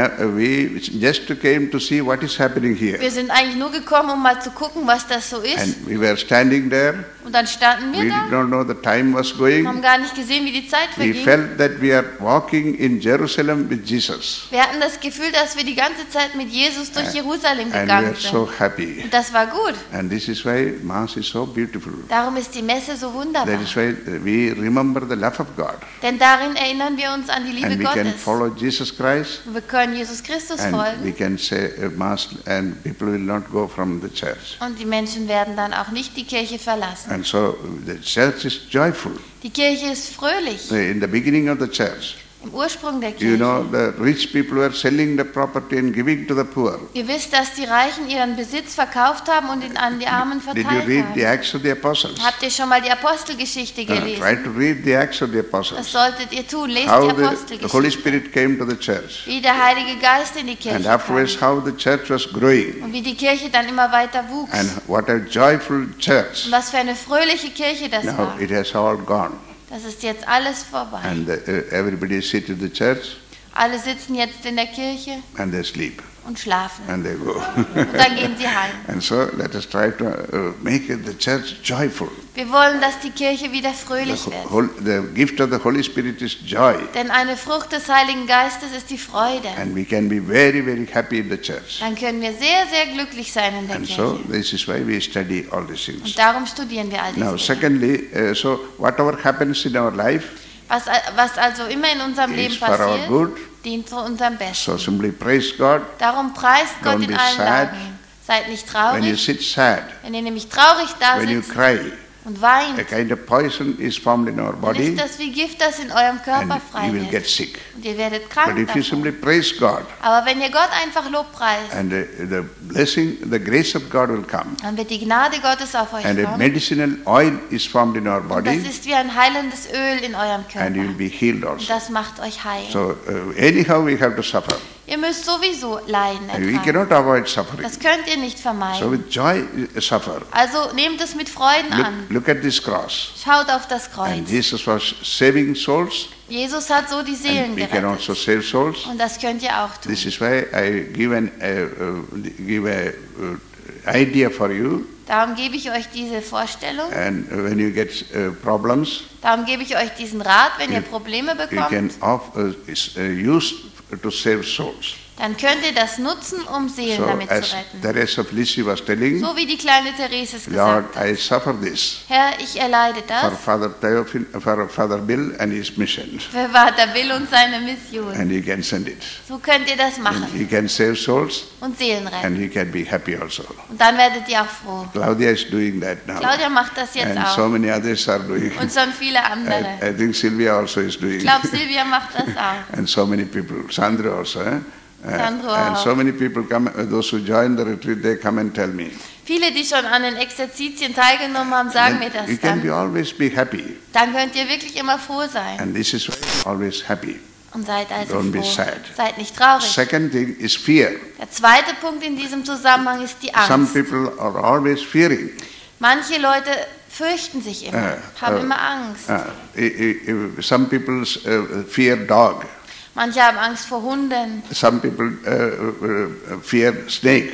Speaker 1: we just came to see what is happening here.
Speaker 2: wir sind eigentlich nur gekommen, um mal zu gucken, was das so ist.
Speaker 1: And we were standing there.
Speaker 2: Und dann standen
Speaker 1: We
Speaker 2: wir
Speaker 1: did
Speaker 2: da
Speaker 1: not know the time was
Speaker 2: und
Speaker 1: going.
Speaker 2: haben gar nicht gesehen, wie die Zeit
Speaker 1: We
Speaker 2: verging.
Speaker 1: felt that we are walking in Jerusalem with Jesus.
Speaker 2: Wir hatten das Gefühl, dass wir die ganze Zeit mit Jesus durch Jerusalem
Speaker 1: And we
Speaker 2: gegangen
Speaker 1: are so
Speaker 2: sind.
Speaker 1: happy.
Speaker 2: Und das war gut.
Speaker 1: And this is why Mass is so beautiful.
Speaker 2: Darum ist die Messe so wunderbar.
Speaker 1: That is why we remember the love of God.
Speaker 2: Denn darin erinnern wir uns an die Liebe
Speaker 1: And we can
Speaker 2: Gottes.
Speaker 1: follow Jesus Christ.
Speaker 2: Und wir können Jesus Christus
Speaker 1: And we
Speaker 2: folgen.
Speaker 1: can say Mass and people will not go from the church.
Speaker 2: Und die Menschen werden dann auch nicht die Kirche verlassen.
Speaker 1: And so the church is joyful.
Speaker 2: Die Kirche ist fröhlich.
Speaker 1: In the beginning of the church,
Speaker 2: Im Ursprung der
Speaker 1: you
Speaker 2: Kirche.
Speaker 1: know, the rich people were selling the property and giving to the poor.
Speaker 2: Ihr wisst, dass die Reichen ihren Besitz verkauft haben und ihn an die Armen
Speaker 1: Did you
Speaker 2: verteilt
Speaker 1: read the
Speaker 2: haben.
Speaker 1: Acts of the Apostles?
Speaker 2: Habt ihr schon mal die Apostelgeschichte
Speaker 1: Try
Speaker 2: gelesen?
Speaker 1: to read the Acts of the
Speaker 2: Das
Speaker 1: Apostles.
Speaker 2: solltet ihr tun. Lest
Speaker 1: How
Speaker 2: die
Speaker 1: the Holy
Speaker 2: Apostelgeschichte.
Speaker 1: Spirit came to the church.
Speaker 2: Wie der Heilige Geist in die
Speaker 1: And
Speaker 2: Kirche
Speaker 1: afterwards
Speaker 2: kam.
Speaker 1: how the church was growing.
Speaker 2: Und wie die Kirche dann immer weiter wuchs.
Speaker 1: And what a joyful church.
Speaker 2: Und was für eine fröhliche Kirche das
Speaker 1: Now
Speaker 2: war.
Speaker 1: it has all gone.
Speaker 2: Das ist jetzt alles vorbei.
Speaker 1: And everybody sit in the church
Speaker 2: Alle sitzen jetzt in der Kirche
Speaker 1: and they sleep
Speaker 2: und schlafen.
Speaker 1: and they go.
Speaker 2: Und dann gehen sie heim.
Speaker 1: And so let us try to make the church joyful.
Speaker 2: Wir wollen, dass die Kirche wieder fröhlich wird.
Speaker 1: The gift of the Holy Spirit is joy.
Speaker 2: Denn eine Frucht des Heiligen Geistes ist die Freude.
Speaker 1: And we can be very, very happy in the church.
Speaker 2: Dann können wir sehr, sehr glücklich sein in der
Speaker 1: And so
Speaker 2: Kirche.
Speaker 1: this is why we study all these things.
Speaker 2: Und darum studieren wir all
Speaker 1: Now,
Speaker 2: diese Dinge.
Speaker 1: secondly, so whatever happens in our life
Speaker 2: Was also immer in unserem Leben
Speaker 1: is for our
Speaker 2: passiert,
Speaker 1: good.
Speaker 2: dient zu unserem Besten.
Speaker 1: So simply praise God.
Speaker 2: Darum preist Gott
Speaker 1: Don't
Speaker 2: in
Speaker 1: be
Speaker 2: allen
Speaker 1: sad.
Speaker 2: Lagen. Seid nicht
Speaker 1: When you
Speaker 2: traurig.
Speaker 1: sit sad,
Speaker 2: Wenn ihr nämlich traurig da
Speaker 1: when you
Speaker 2: sitzt
Speaker 1: cry,
Speaker 2: und weint,
Speaker 1: a kind of poison is formed in our
Speaker 2: dann
Speaker 1: body
Speaker 2: ist das wie Gift, das in eurem Körper
Speaker 1: and
Speaker 2: frei
Speaker 1: you will
Speaker 2: wird.
Speaker 1: get sick.
Speaker 2: Und ihr werdet
Speaker 1: But
Speaker 2: krank
Speaker 1: if you
Speaker 2: davon.
Speaker 1: simply praise God
Speaker 2: Aber wenn ihr Gott einfach Lobpreist,
Speaker 1: and the blessing, the grace of God will come
Speaker 2: dann wird die Gnade Gottes auf euch
Speaker 1: and a
Speaker 2: kommen.
Speaker 1: medicinal oil is formed in our
Speaker 2: Und das
Speaker 1: body
Speaker 2: ist wie ein heilendes Öl in eurem
Speaker 1: and you will
Speaker 2: Körper.
Speaker 1: be healed
Speaker 2: Und
Speaker 1: also.
Speaker 2: das macht euch heil.
Speaker 1: So anyhow we have to suffer.
Speaker 2: Ihr müsst sowieso Leiden
Speaker 1: And we
Speaker 2: ertragen.
Speaker 1: cannot avoid suffering.
Speaker 2: Das könnt ihr nicht
Speaker 1: So
Speaker 2: vermeiden.
Speaker 1: with joy suffer.
Speaker 2: Also nehmt es mit Freuden
Speaker 1: Look,
Speaker 2: an.
Speaker 1: look at this cross.
Speaker 2: Schaut auf das
Speaker 1: And
Speaker 2: Kreuz.
Speaker 1: Jesus was saving souls
Speaker 2: Jesus hat so die Seelen
Speaker 1: and we can
Speaker 2: gerettet.
Speaker 1: also save souls.
Speaker 2: Und das könnt ihr auch tun.
Speaker 1: This is why I give a idea for you.
Speaker 2: Darum gebe ich euch diese Vorstellung.
Speaker 1: And when you get problems,
Speaker 2: Darum gebe ich euch diesen Rat, wenn ihr
Speaker 1: You-
Speaker 2: Probleme
Speaker 1: you can
Speaker 2: bekommt,
Speaker 1: use to save souls.
Speaker 2: dann könnt ihr das nutzen, um Seelen
Speaker 1: So
Speaker 2: damit
Speaker 1: as
Speaker 2: zu retten.
Speaker 1: Teresa of Lisieux was telling,
Speaker 2: So wie die kleine Therese es
Speaker 1: Lord,
Speaker 2: gesagt hat.
Speaker 1: I suffer this
Speaker 2: Herr, ich erleide
Speaker 1: for
Speaker 2: das
Speaker 1: for Father Bill and his mission.
Speaker 2: für Vater Bill und seine Mission.
Speaker 1: And he can send it.
Speaker 2: So könnt ihr das
Speaker 1: And
Speaker 2: machen
Speaker 1: he can save souls
Speaker 2: und Seelen retten.
Speaker 1: and he can be happy also.
Speaker 2: Und dann werdet ihr auch froh.
Speaker 1: Claudia is doing that now.
Speaker 2: Claudia macht das jetzt
Speaker 1: And so
Speaker 2: auch.
Speaker 1: many others are doing
Speaker 2: Und
Speaker 1: it.
Speaker 2: schon viele andere.
Speaker 1: I think Sylvia also is doing
Speaker 2: Ich
Speaker 1: it.
Speaker 2: glaube, Silvia macht das auch.
Speaker 1: And so many people. Sandra also.
Speaker 2: Sandro
Speaker 1: And
Speaker 2: auch.
Speaker 1: so many people come, those who join the retreat, they come and tell me.
Speaker 2: Viele, die schon an den Exerzitien teilgenommen haben, sagen mir das
Speaker 1: You can
Speaker 2: dann.
Speaker 1: always be happy.
Speaker 2: Dann könnt ihr wirklich immer froh sein.
Speaker 1: And this is why always happy.
Speaker 2: Und seid also
Speaker 1: Don't be
Speaker 2: froh.
Speaker 1: sad.
Speaker 2: Seid nicht traurig.
Speaker 1: Second thing is fear.
Speaker 2: Der zweite Punkt in diesem Zusammenhang ist die
Speaker 1: Some
Speaker 2: Angst.
Speaker 1: people are always fearing.
Speaker 2: Manche Leute fürchten sich immer, haben immer Angst.
Speaker 1: Some people fear dog.
Speaker 2: Manche haben Angst vor Hunden.
Speaker 1: Some people fear snake.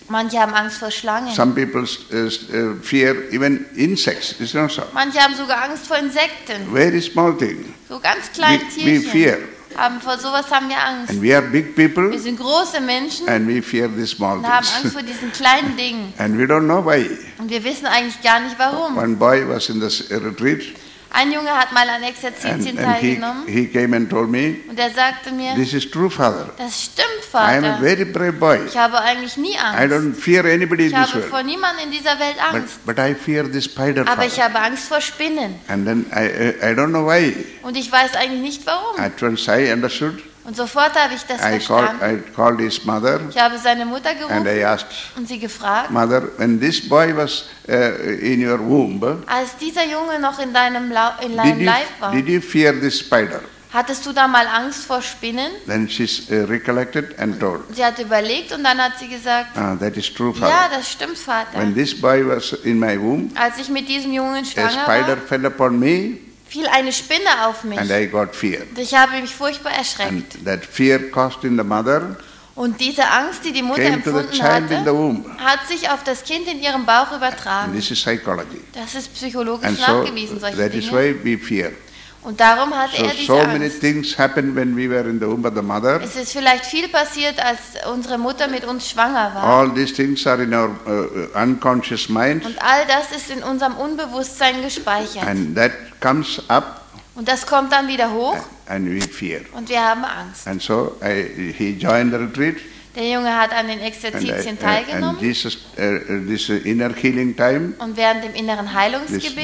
Speaker 2: Manche haben Angst vor Schlangen.
Speaker 1: Some people fear even insects. It's not so.
Speaker 2: Manche haben sogar Angst vor Insekten.
Speaker 1: Very small thing.
Speaker 2: So ganz kleine
Speaker 1: We fear.
Speaker 2: Tierchen. Vor sowas haben wir Angst.
Speaker 1: And we are big people
Speaker 2: Wir sind große Menschen
Speaker 1: and we fear the small
Speaker 2: und haben
Speaker 1: things.
Speaker 2: Angst vor diesen kleinen Dingen.
Speaker 1: And we don't know why.
Speaker 2: Und wir wissen eigentlich gar nicht warum.
Speaker 1: One boy was in this retreat
Speaker 2: Ein Junge hat mal an Exerzitien
Speaker 1: and
Speaker 2: teilgenommen
Speaker 1: he came and told me,
Speaker 2: und er sagte mir,
Speaker 1: this is true, Father.
Speaker 2: das stimmt,
Speaker 1: I am a
Speaker 2: Vater.
Speaker 1: very brave boy.
Speaker 2: Ich habe eigentlich nie
Speaker 1: I
Speaker 2: Angst.
Speaker 1: don't fear anybody in
Speaker 2: Ich
Speaker 1: this
Speaker 2: habe
Speaker 1: world.
Speaker 2: vor niemandem in dieser Welt Angst.
Speaker 1: But I fear the spider,
Speaker 2: Aber ich
Speaker 1: Father.
Speaker 2: habe Angst vor Spinnen.
Speaker 1: And then I don't know why.
Speaker 2: Und ich weiß eigentlich nicht warum.
Speaker 1: At once I understood.
Speaker 2: Und sofort habe ich das
Speaker 1: I
Speaker 2: verstanden.
Speaker 1: called his mother
Speaker 2: Ich habe seine Mutter
Speaker 1: and I
Speaker 2: gerufen
Speaker 1: asked,
Speaker 2: und sie gefragt,
Speaker 1: Mother, when this boy was in your womb,
Speaker 2: als dieser Junge noch in deinem
Speaker 1: did
Speaker 2: Leib war,
Speaker 1: you fear this spider?
Speaker 2: hattest du da mal Angst vor Spinnen?
Speaker 1: Then she's recollected and told,
Speaker 2: Sie hat überlegt und dann hat sie gesagt,
Speaker 1: that is true,
Speaker 2: ja,
Speaker 1: Father.
Speaker 2: das stimmt, Vater.
Speaker 1: When this boy was in my womb,
Speaker 2: Als ich mit diesem Jungen
Speaker 1: a
Speaker 2: schwanger
Speaker 1: spider
Speaker 2: war,
Speaker 1: fell upon me
Speaker 2: fiel eine Spinne auf mich.
Speaker 1: and I got fear.
Speaker 2: Und ich habe mich furchtbar
Speaker 1: And
Speaker 2: erschreckt.
Speaker 1: that fear caused in the mother
Speaker 2: Und diese Angst, die die Mutter
Speaker 1: came to the
Speaker 2: empfunden
Speaker 1: child in the
Speaker 2: hatte,
Speaker 1: womb.
Speaker 2: hat sich auf das Kind in ihrem Bauch
Speaker 1: And
Speaker 2: übertragen.
Speaker 1: this is psychology.
Speaker 2: Das ist psychologisch
Speaker 1: And so
Speaker 2: nachgewiesen, solche
Speaker 1: that is
Speaker 2: Dinge.
Speaker 1: why we fear.
Speaker 2: Und darum hatte er diese
Speaker 1: So many
Speaker 2: Angst.
Speaker 1: things happened when we were in the womb of the mother.
Speaker 2: Es ist vielleicht viel passiert, als unsere Mutter mit uns schwanger war.
Speaker 1: All these things are in our unconscious mind,
Speaker 2: Und all das ist in unserem Unbewusstsein gespeichert.
Speaker 1: and that comes up
Speaker 2: Und das kommt dann wieder hoch
Speaker 1: and we fear.
Speaker 2: und wir haben Angst.
Speaker 1: And so he joined the retreat,
Speaker 2: Der Junge hat an den
Speaker 1: and
Speaker 2: Exerzitien teilgenommen
Speaker 1: Jesus, this inner healing time,
Speaker 2: und während dem inneren Heilungsgebet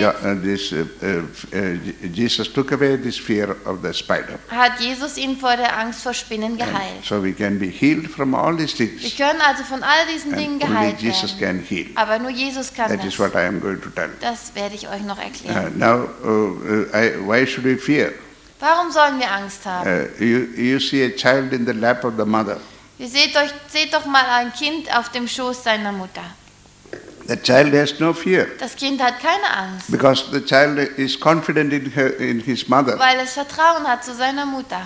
Speaker 1: Jesus took away this fear of the spider.
Speaker 2: hat Jesus ihn vor der Angst vor Spinnen geheilt.
Speaker 1: So we can be healed from all these
Speaker 2: Wir
Speaker 1: things,
Speaker 2: können also von all diesen Dingen
Speaker 1: and only
Speaker 2: geheilt
Speaker 1: Jesus
Speaker 2: werden.
Speaker 1: can heal.
Speaker 2: Aber nur Jesus kann
Speaker 1: That is
Speaker 2: das.
Speaker 1: what I am going to tell.
Speaker 2: Das werde ich euch noch erklären.
Speaker 1: Now, why should we fear?
Speaker 2: Warum sollen wir Angst haben?
Speaker 1: You see a child in the lap of the mother.
Speaker 2: Ihr seht doch mal ein Kind auf dem Schoß seiner Mutter.
Speaker 1: The child has no fear
Speaker 2: Das Kind hat keine Angst,
Speaker 1: because the child is confident in his mother.
Speaker 2: weil es Vertrauen hat zu seiner Mutter.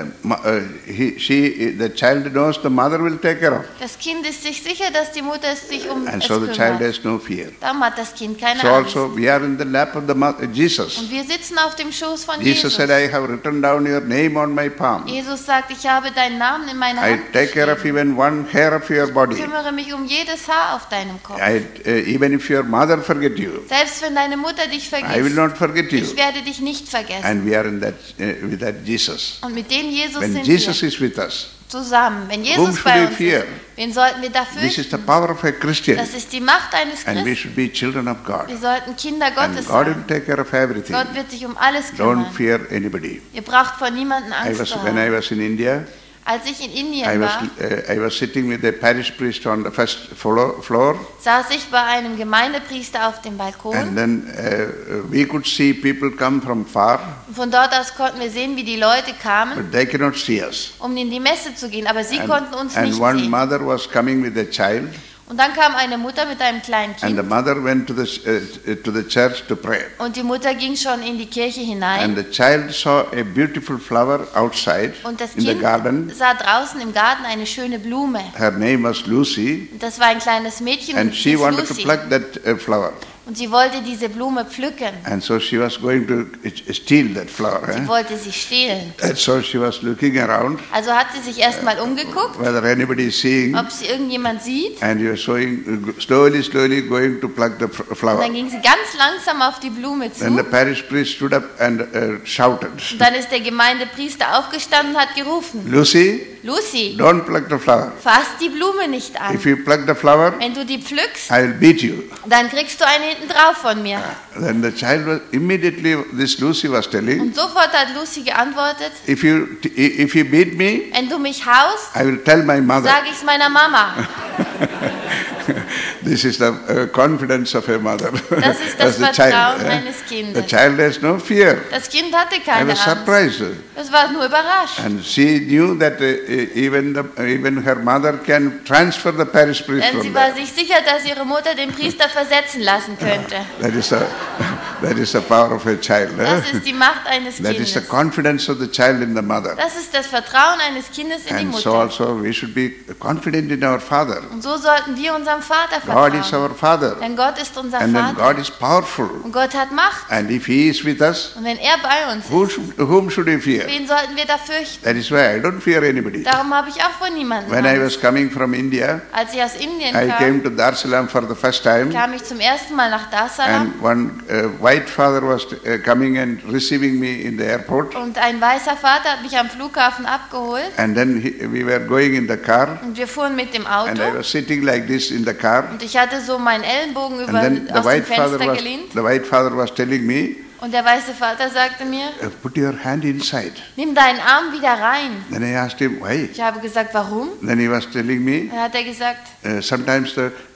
Speaker 1: The child knows the mother will take care of,
Speaker 2: Das Kind ist sich sicher, dass die Mutter sich um
Speaker 1: and
Speaker 2: es
Speaker 1: so the child
Speaker 2: kümmert.
Speaker 1: has no fear.
Speaker 2: Darum hat das Kind keine
Speaker 1: So
Speaker 2: Angst.
Speaker 1: also we are in the lap of the Jesus.
Speaker 2: Und wir sitzen auf dem Schoß von
Speaker 1: Jesus
Speaker 2: Jesus.
Speaker 1: said, I have written down your name on my palm.
Speaker 2: Jesus sagt, ich habe deinen Namen in meiner
Speaker 1: I
Speaker 2: Hand
Speaker 1: take care of
Speaker 2: geschrieben.
Speaker 1: even one hair of your
Speaker 2: Ich
Speaker 1: body.
Speaker 2: kümmere mich um jedes Haar auf deinem Kopf.
Speaker 1: Even if your mother forget you,
Speaker 2: Selbst wenn deine Mutter dich
Speaker 1: I will
Speaker 2: vergisst,
Speaker 1: not forget you.
Speaker 2: ich werde dich nicht vergessen.
Speaker 1: And we are in that with that Jesus.
Speaker 2: Und mit dem Jesus
Speaker 1: When
Speaker 2: sind
Speaker 1: Jesus
Speaker 2: wir
Speaker 1: is with us,
Speaker 2: zusammen. Wenn
Speaker 1: whom
Speaker 2: Jesus
Speaker 1: should
Speaker 2: bei
Speaker 1: we
Speaker 2: uns
Speaker 1: fear?
Speaker 2: ist, wen sollten wir da
Speaker 1: This is the
Speaker 2: fürchten?
Speaker 1: power of a Christian,
Speaker 2: Das ist die Macht eines
Speaker 1: and we
Speaker 2: Christen.
Speaker 1: should be children of God.
Speaker 2: Wir sollten Kinder
Speaker 1: And
Speaker 2: Gottes
Speaker 1: God will
Speaker 2: sein.
Speaker 1: take care of everything.
Speaker 2: Gott wird sich um alles
Speaker 1: Don't
Speaker 2: kümmern.
Speaker 1: fear anybody.
Speaker 2: Ihr braucht vor niemandem Angst zu
Speaker 1: When I
Speaker 2: haben.
Speaker 1: was in India,
Speaker 2: Als ich in
Speaker 1: I
Speaker 2: Indien
Speaker 1: was
Speaker 2: war,
Speaker 1: I was sitting with a parish priest on the first floor,
Speaker 2: saß ich bei einem Gemeindepriester auf dem
Speaker 1: and
Speaker 2: Balkon.
Speaker 1: then we could see people come from far,
Speaker 2: Und von dort aus konnten wir sehen, wie die Leute kamen,
Speaker 1: but they cannot see us.
Speaker 2: um in die Messe zu gehen. Aber sie konnten uns
Speaker 1: And
Speaker 2: nicht
Speaker 1: one
Speaker 2: sehen.
Speaker 1: mother was coming with a child,
Speaker 2: Und dann kam eine Mutter mit einem kleinen
Speaker 1: and the
Speaker 2: Kind.
Speaker 1: mother went to the church to pray.
Speaker 2: Und die Mutter ging schon in die Kirche
Speaker 1: And
Speaker 2: hinein.
Speaker 1: the child saw a beautiful flower outside
Speaker 2: Und das
Speaker 1: in the
Speaker 2: Kind
Speaker 1: garden.
Speaker 2: sah draußen im Garten eine schöne Blume.
Speaker 1: Her name was Lucy,
Speaker 2: Und das war ein kleines Mädchen
Speaker 1: and
Speaker 2: und
Speaker 1: she
Speaker 2: hieß
Speaker 1: wanted to
Speaker 2: Lucy.
Speaker 1: pluck that flower.
Speaker 2: Und sie wollte diese Blume pflücken.
Speaker 1: And so she was going to steal that flower.
Speaker 2: Sie wollte sie stehlen.
Speaker 1: And so she was looking around
Speaker 2: Also hat sie sich erstmal umgeguckt,
Speaker 1: whether anybody is seeing,
Speaker 2: ob sie irgendjemand sieht.
Speaker 1: and you were slowly going to pluck the
Speaker 2: Und
Speaker 1: flower.
Speaker 2: dann ging sie ganz langsam auf die Blume zu.
Speaker 1: Then the parish priest stood up and shouted,
Speaker 2: Und dann ist der Gemeindepriester aufgestanden und hat gerufen,
Speaker 1: Lucy,
Speaker 2: Lucy,
Speaker 1: don't pluck the flower.
Speaker 2: fass die Blume nicht an.
Speaker 1: If you pluck the flower,
Speaker 2: Wenn du die pflückst,
Speaker 1: I will beat you.
Speaker 2: dann kriegst du eine hinten drauf von mir.
Speaker 1: Then the child was immediately, this Lucy was telling,
Speaker 2: Und sofort hat Lucy geantwortet,
Speaker 1: if you beat me,
Speaker 2: wenn du mich haust,
Speaker 1: I will tell my mother.
Speaker 2: sage ich es meiner Mama.
Speaker 1: This is the confidence of a mother.
Speaker 2: Das ist das
Speaker 1: As the
Speaker 2: Vertrauen
Speaker 1: child,
Speaker 2: eines
Speaker 1: The
Speaker 2: Kindes.
Speaker 1: child has no fear.
Speaker 2: Das Kind hatte
Speaker 1: I
Speaker 2: keine
Speaker 1: was
Speaker 2: Angst.
Speaker 1: surprised.
Speaker 2: Es war nur überrascht.
Speaker 1: And she knew that even her mother can transfer the parish priest
Speaker 2: Denn
Speaker 1: from
Speaker 2: sie war
Speaker 1: there.
Speaker 2: sich sicher, dass ihre Mutter den Priester versetzen lassen könnte.
Speaker 1: That is That is the power of a child.
Speaker 2: Das ist die Macht eines
Speaker 1: That is the
Speaker 2: Kindes.
Speaker 1: confidence of the child in the mother.
Speaker 2: Das ist das Vertrauen eines Kindes in die
Speaker 1: And so
Speaker 2: Mutter.
Speaker 1: also we should be confident in our Father.
Speaker 2: Und so sollten wir unserem Vater
Speaker 1: God is
Speaker 2: vertrauen.
Speaker 1: our Father.
Speaker 2: Denn Gott ist unser
Speaker 1: And then
Speaker 2: Vater.
Speaker 1: God is powerful.
Speaker 2: Und Gott hat Macht.
Speaker 1: And if He is with us,
Speaker 2: Und wenn er bei uns ist,
Speaker 1: whom should we fear?
Speaker 2: wen sollten wir da fürchten?
Speaker 1: That is why I don't fear anybody.
Speaker 2: Darum habe ich auch vor niemandem
Speaker 1: When I
Speaker 2: Angst.
Speaker 1: was coming from India,
Speaker 2: Als ich aus Indien
Speaker 1: I
Speaker 2: kam,
Speaker 1: came to Dar es Salaam for the first time.
Speaker 2: kam ich zum ersten Mal nach Dar es Salaam.
Speaker 1: And one white father was coming and receiving me in the airport.
Speaker 2: Und ein weißer Vater hat mich am Flughafen abgeholt.
Speaker 1: And then we were going in the car.
Speaker 2: Und wir fuhren mit dem
Speaker 1: And I
Speaker 2: Auto.
Speaker 1: was sitting like this in the car.
Speaker 2: Und ich hatte so meinen Ellenbogen
Speaker 1: And then
Speaker 2: aus dem Fenster gelehnt.
Speaker 1: the white father was telling me,
Speaker 2: Und der weiße Vater sagte mir,
Speaker 1: put your hand inside.
Speaker 2: nimm deinen Arm wieder rein.
Speaker 1: Then I asked him, why?
Speaker 2: Ich habe gesagt, warum?
Speaker 1: Then he was telling me,
Speaker 2: Dann hat er gesagt,
Speaker 1: sometimes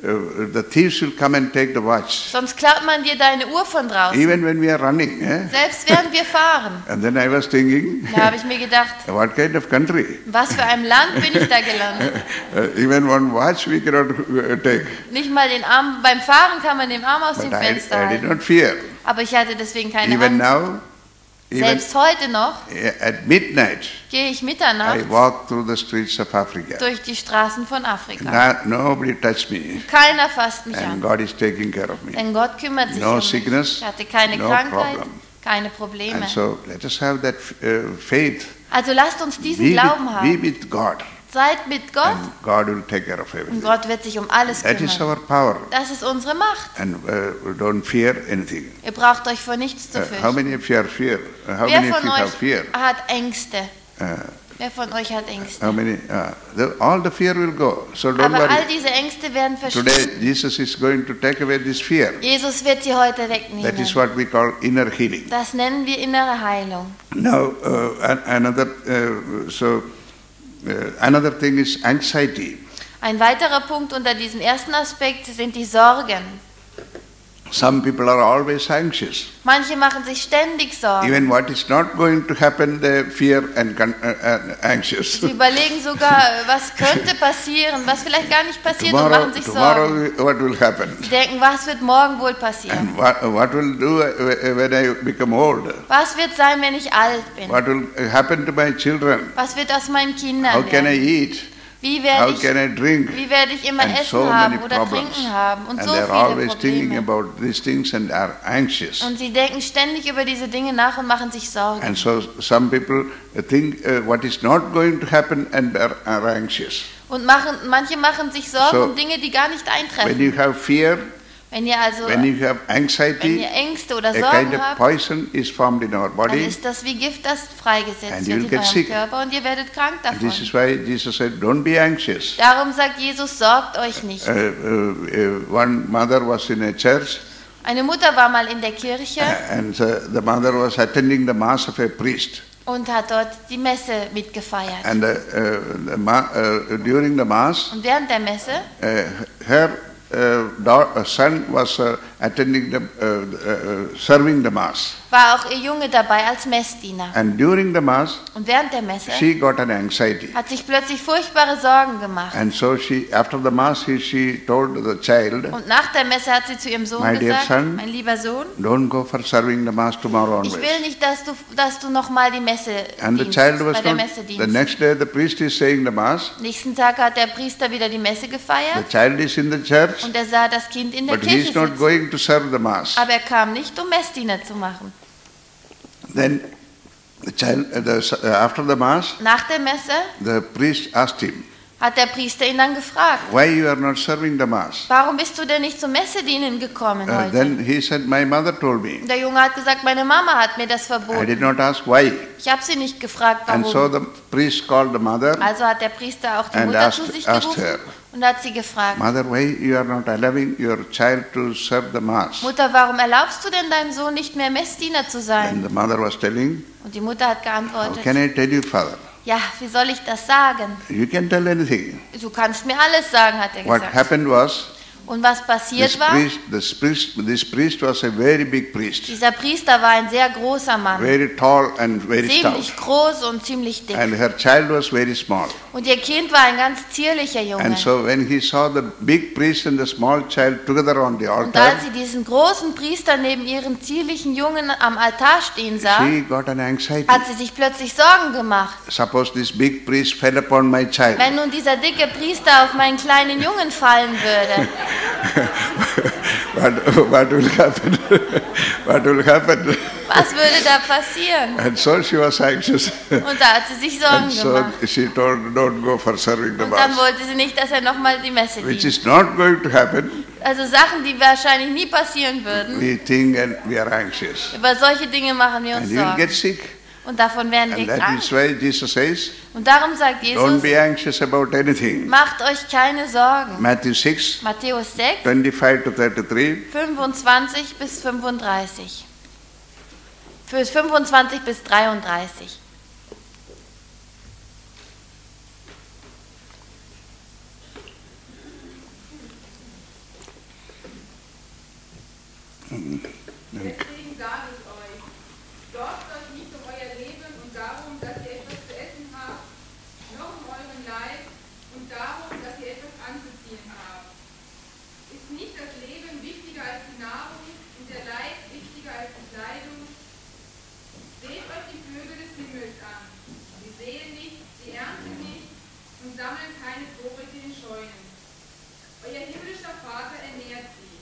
Speaker 1: the thieves will come and take the watch.
Speaker 2: sonst klaut man dir deine Uhr von draußen.
Speaker 1: Even when we are running.
Speaker 2: Selbst während wir fahren.
Speaker 1: And then I was thinking,
Speaker 2: Da habe ich mir gedacht,
Speaker 1: what kind of country?
Speaker 2: in was für einem Land bin ich da gelandet?
Speaker 1: Even one watch we cannot take.
Speaker 2: Nicht mal den Arm, beim Fahren kann man den Arm aus
Speaker 1: But
Speaker 2: dem
Speaker 1: I
Speaker 2: Fenster
Speaker 1: did
Speaker 2: halten.
Speaker 1: not fear.
Speaker 2: Aber ich hatte deswegen keine
Speaker 1: Even
Speaker 2: Angst.
Speaker 1: now, even
Speaker 2: Selbst heute noch
Speaker 1: at midnight,
Speaker 2: gehe ich
Speaker 1: I
Speaker 2: Mitternacht
Speaker 1: walk through the streets of Africa.
Speaker 2: durch die Straßen von Afrika.
Speaker 1: Nobody touched me.
Speaker 2: Keiner fasst mich
Speaker 1: And
Speaker 2: an.
Speaker 1: God is taking care of me.
Speaker 2: Denn Gott kümmert sich
Speaker 1: No
Speaker 2: um mich.
Speaker 1: sickness,
Speaker 2: Ich hatte keine
Speaker 1: no
Speaker 2: Krankheit,
Speaker 1: problem.
Speaker 2: keine Probleme.
Speaker 1: And so let us have that faith.
Speaker 2: Also lasst uns diesen
Speaker 1: Be
Speaker 2: Glauben
Speaker 1: be
Speaker 2: haben.
Speaker 1: with God.
Speaker 2: Seid mit Gott
Speaker 1: And God will take care of
Speaker 2: und
Speaker 1: everything.
Speaker 2: Gott wird sich um alles
Speaker 1: That is
Speaker 2: kümmern.
Speaker 1: our power.
Speaker 2: Das ist unsere Macht.
Speaker 1: And don't fear anything.
Speaker 2: Ihr braucht euch vor nichts zu
Speaker 1: How
Speaker 2: fürchten.
Speaker 1: many of you are fear? How
Speaker 2: Wer
Speaker 1: many of
Speaker 2: von
Speaker 1: you
Speaker 2: euch
Speaker 1: have fear?
Speaker 2: hat Ängste?
Speaker 1: Uh,
Speaker 2: Wer von euch hat Ängste?
Speaker 1: how many? All the fear will go. So don't
Speaker 2: Aber all
Speaker 1: worry.
Speaker 2: diese Ängste werden
Speaker 1: Today,
Speaker 2: verschwinden.
Speaker 1: Jesus is going to take away this fear.
Speaker 2: Jesus wird sie heute
Speaker 1: That is
Speaker 2: wegnehmen.
Speaker 1: what we call inner healing.
Speaker 2: Das nennen wir innere Heilung.
Speaker 1: Now, another thing is anxiety.
Speaker 2: Ein weiterer Punkt unter diesem ersten Aspekt sind die Sorgen.
Speaker 1: Some people are always anxious.
Speaker 2: Manche machen sich ständig Sorgen.
Speaker 1: Even what is not going to happen, they fear and anxious.
Speaker 2: Sie überlegen sogar, was könnte passieren, was vielleicht gar nicht passiert und
Speaker 1: Tomorrow,
Speaker 2: machen sich Sorgen.
Speaker 1: what will happen?
Speaker 2: Sie denken, was wird morgen wohl passieren?
Speaker 1: And what will do when I become old?
Speaker 2: Was wird sein, wenn ich alt bin?
Speaker 1: What will happen to my children?
Speaker 2: Was wird aus meinen
Speaker 1: How
Speaker 2: Kindern
Speaker 1: can I
Speaker 2: werden?
Speaker 1: eat?
Speaker 2: Wie
Speaker 1: How
Speaker 2: werde ich,
Speaker 1: can I drink?
Speaker 2: wie werde ich immer
Speaker 1: And
Speaker 2: Essen
Speaker 1: so many
Speaker 2: haben oder
Speaker 1: problems.
Speaker 2: Trinken haben? Und
Speaker 1: And
Speaker 2: so
Speaker 1: they're
Speaker 2: viele
Speaker 1: always thinking
Speaker 2: Probleme.
Speaker 1: about these things and are anxious.
Speaker 2: Und sie denken ständig über diese Dinge nach und machen sich Sorgen.
Speaker 1: And so some people think what is not going to happen and are anxious.
Speaker 2: Und manche machen sich Sorgen
Speaker 1: So,
Speaker 2: um Dinge, die gar nicht
Speaker 1: When
Speaker 2: eintreffen.
Speaker 1: you have fear,
Speaker 2: Wenn ihr also
Speaker 1: when you have
Speaker 2: wenn
Speaker 1: anxiety,
Speaker 2: ihr Ängste oder
Speaker 1: a kind
Speaker 2: Sorgen
Speaker 1: of
Speaker 2: habt,
Speaker 1: poison is formed in our
Speaker 2: dann
Speaker 1: body.
Speaker 2: ist das wie Gift, das freigesetzt
Speaker 1: And
Speaker 2: wird
Speaker 1: you'll
Speaker 2: in
Speaker 1: get
Speaker 2: eurem
Speaker 1: sick.
Speaker 2: Körper und ihr werdet krank
Speaker 1: And
Speaker 2: davon.
Speaker 1: this is why Jesus said, don't be anxious.
Speaker 2: Darum sagt Jesus, sorgt euch nicht.
Speaker 1: One mother was in a church
Speaker 2: Eine Mutter war mal in der Kirche
Speaker 1: and the mother was attending the mass of a priest.
Speaker 2: und hat dort die Messe mitgefeiert.
Speaker 1: And during the mass,
Speaker 2: Und während der Messe
Speaker 1: her son was attending serving the mass.
Speaker 2: war auch ihr Junge dabei als Messdiener.
Speaker 1: And during the mass,
Speaker 2: Und während der Messe
Speaker 1: she got an anxiety.
Speaker 2: hat sich plötzlich furchtbare Sorgen gemacht.
Speaker 1: And so after the mass, she told the child,
Speaker 2: Und nach der Messe hat sie zu ihrem Sohn
Speaker 1: My dear
Speaker 2: gesagt,
Speaker 1: son,
Speaker 2: mein lieber Sohn,
Speaker 1: don't go for serving the mass tomorrow
Speaker 2: ich
Speaker 1: onwards.
Speaker 2: will nicht, dass du nochmal die Messe
Speaker 1: And the
Speaker 2: dienst,
Speaker 1: child
Speaker 2: bei
Speaker 1: was
Speaker 2: der
Speaker 1: not,
Speaker 2: Messe
Speaker 1: the
Speaker 2: dienst.
Speaker 1: next day the priest is saying the mass,
Speaker 2: Nächsten Tag hat der Priester wieder die Messe
Speaker 1: the
Speaker 2: gefeiert
Speaker 1: child is in the church,
Speaker 2: und er sah das Kind in der
Speaker 1: but
Speaker 2: Kirche
Speaker 1: he is not
Speaker 2: sitzen.
Speaker 1: going to serve the mass.
Speaker 2: Aber er kam nicht, um Messdiener zu machen.
Speaker 1: Then the child, after the mass,
Speaker 2: Nach der Messe
Speaker 1: the priest asked him,
Speaker 2: hat der Priester ihn dann gefragt,
Speaker 1: why you are not serving the mass?
Speaker 2: warum bist du denn nicht zum Messedienen gekommen heute?
Speaker 1: Then he said, my mother told me.
Speaker 2: Und der Junge hat gesagt, meine Mama hat mir das
Speaker 1: I did
Speaker 2: verboten.
Speaker 1: not ask why.
Speaker 2: Ich habe sie nicht gefragt,
Speaker 1: And so
Speaker 2: warum.
Speaker 1: the priest called the mother
Speaker 2: Also hat der Priester auch die
Speaker 1: and
Speaker 2: Mutter zu
Speaker 1: asked
Speaker 2: sich
Speaker 1: her,
Speaker 2: gerufen und hat sie gefragt,
Speaker 1: Mother, why you are not allowing your child to serve the mass?
Speaker 2: Mutter, warum erlaubst du denn deinem Sohn nicht mehr Messdiener zu
Speaker 1: And
Speaker 2: sein?
Speaker 1: the mother was telling,
Speaker 2: Und die Mutter hat
Speaker 1: how
Speaker 2: geantwortet,
Speaker 1: can I tell you, Father?
Speaker 2: ja, wie soll ich das sagen?
Speaker 1: You can tell anything.
Speaker 2: Du kannst mir alles sagen, hat er
Speaker 1: What
Speaker 2: gesagt.
Speaker 1: happened was,
Speaker 2: Und was passiert war?
Speaker 1: This priest was a very big priest,
Speaker 2: Dieser Priester war ein sehr großer Mann.
Speaker 1: very tall and very
Speaker 2: Ziemlich
Speaker 1: stout.
Speaker 2: groß und ziemlich dick.
Speaker 1: And her child was very small.
Speaker 2: Und ihr Kind war ein ganz zierlicher Junge.
Speaker 1: And so when he saw the big priest and the small child together on the
Speaker 2: Und
Speaker 1: altar,
Speaker 2: als sie diesen großen Priester neben ihren zierlichen Jungen am Altar stehen sah,
Speaker 1: she got an anxiety.
Speaker 2: hat sie sich plötzlich Sorgen gemacht.
Speaker 1: Suppose this big priest fell upon my child.
Speaker 2: Wenn nun dieser dicke Priester auf meinen kleinen Jungen fallen würde,
Speaker 1: what will happen? What will happen?
Speaker 2: was würde da passieren?
Speaker 1: And so she was anxious.
Speaker 2: Und da hat sie sich Sorgen
Speaker 1: And so
Speaker 2: gemacht.
Speaker 1: she told, don't go for serving the
Speaker 2: Und dann
Speaker 1: Mass.
Speaker 2: wollte sie nicht, dass er nochmal die Messe
Speaker 1: Which
Speaker 2: dient.
Speaker 1: is not going to happen.
Speaker 2: Also Sachen, die wahrscheinlich nie passieren würden.
Speaker 1: We think and we are anxious.
Speaker 2: Über solche Dinge machen wir
Speaker 1: And
Speaker 2: uns
Speaker 1: you will get
Speaker 2: Sorgen.
Speaker 1: sick.
Speaker 2: Und davon werden wir
Speaker 1: And that
Speaker 2: krank.
Speaker 1: is why Jesus says,
Speaker 2: Und darum sagt
Speaker 1: don't
Speaker 2: Jesus,
Speaker 1: be anxious about anything.
Speaker 2: macht euch keine Sorgen.
Speaker 1: Matthew 6,
Speaker 2: Matthäus 6,
Speaker 1: 25 to 33.
Speaker 2: 25 bis 35. Für 25 bis 33.
Speaker 5: Deswegen sage ich euch, sorgt euch nicht um euer Leben und darum, dass ihr etwas zu essen habt, noch um euren Leib und darum, dass ihr etwas anzuziehen habt. Ist nicht das Leben wichtiger als die Nahrung und der Leib wichtiger als die Kleidung? Seht euch die Vögel des Himmels an. Sie säen nicht, sie ernten nicht und sammeln keine Vorräte in Scheunen. Euer himmlischer Vater ernährt sie.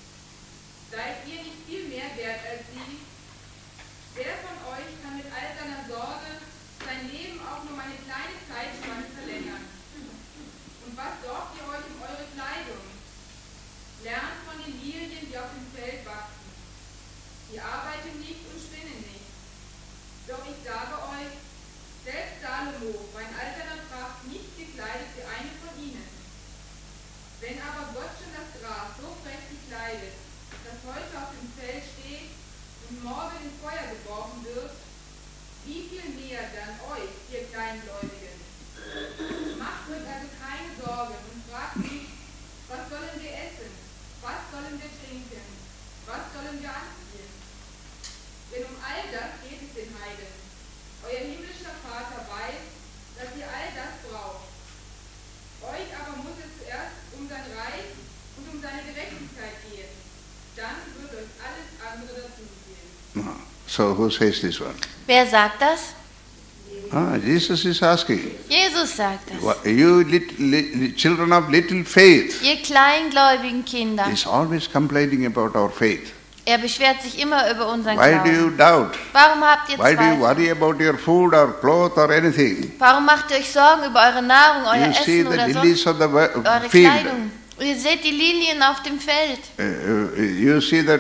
Speaker 5: Seid ihr nicht viel mehr wert als sie? Wer von euch kann mit all seiner Sorge sein Leben auch nur eine kleine Zeitspanne verlängern? Und was sorgt ihr euch um eure Kleidung? Lernt von den Lilien, die auf dem Feld wachsen. Sie arbeiten nicht und spinnen nicht. Doch ich sage euch, selbst Salomo war in all seiner Pracht nicht gekleidet wie eine von ihnen. Wenn aber Gott schon das Gras so prächtig kleidet, das heute auf dem Feld steht und morgen in Feuer geworfen wird, wie viel mehr dann euch, ihr Kleingläubigen? Macht euch also keine Sorgen und fragt nicht, was sollen wir essen, was sollen wir trinken, was sollen wir anziehen? Denn um all das geht es den Heiden. Euer himmlischer Vater weiß, dass ihr all das braucht. Euch aber muss es zuerst um sein Reich und um seine Gerechtigkeit gehen. Dann wird euch alles andere dazu gehen.
Speaker 1: So who says this one?
Speaker 2: Wer sagt das?
Speaker 1: Jesus is asking.
Speaker 2: Jesus sagt das.
Speaker 1: You children of little faith.
Speaker 2: Ihr kleingläubigen Kinder.
Speaker 1: He's always complaining about our faith.
Speaker 2: Er beschwert sich immer über unseren
Speaker 1: Why do you
Speaker 2: Glauben.
Speaker 1: doubt?
Speaker 2: Warum habt ihr
Speaker 1: Why do you
Speaker 2: Zweifel?
Speaker 1: worry about your food or cloth or anything?
Speaker 2: Warum macht ihr euch Sorgen über eure Nahrung, euer
Speaker 1: You see
Speaker 2: Essen
Speaker 1: the
Speaker 2: oder
Speaker 1: lilies
Speaker 2: sonst
Speaker 1: of the
Speaker 2: eure
Speaker 1: field.
Speaker 2: Kleidung? Ihr seht die Lilien auf dem Feld.
Speaker 1: You see that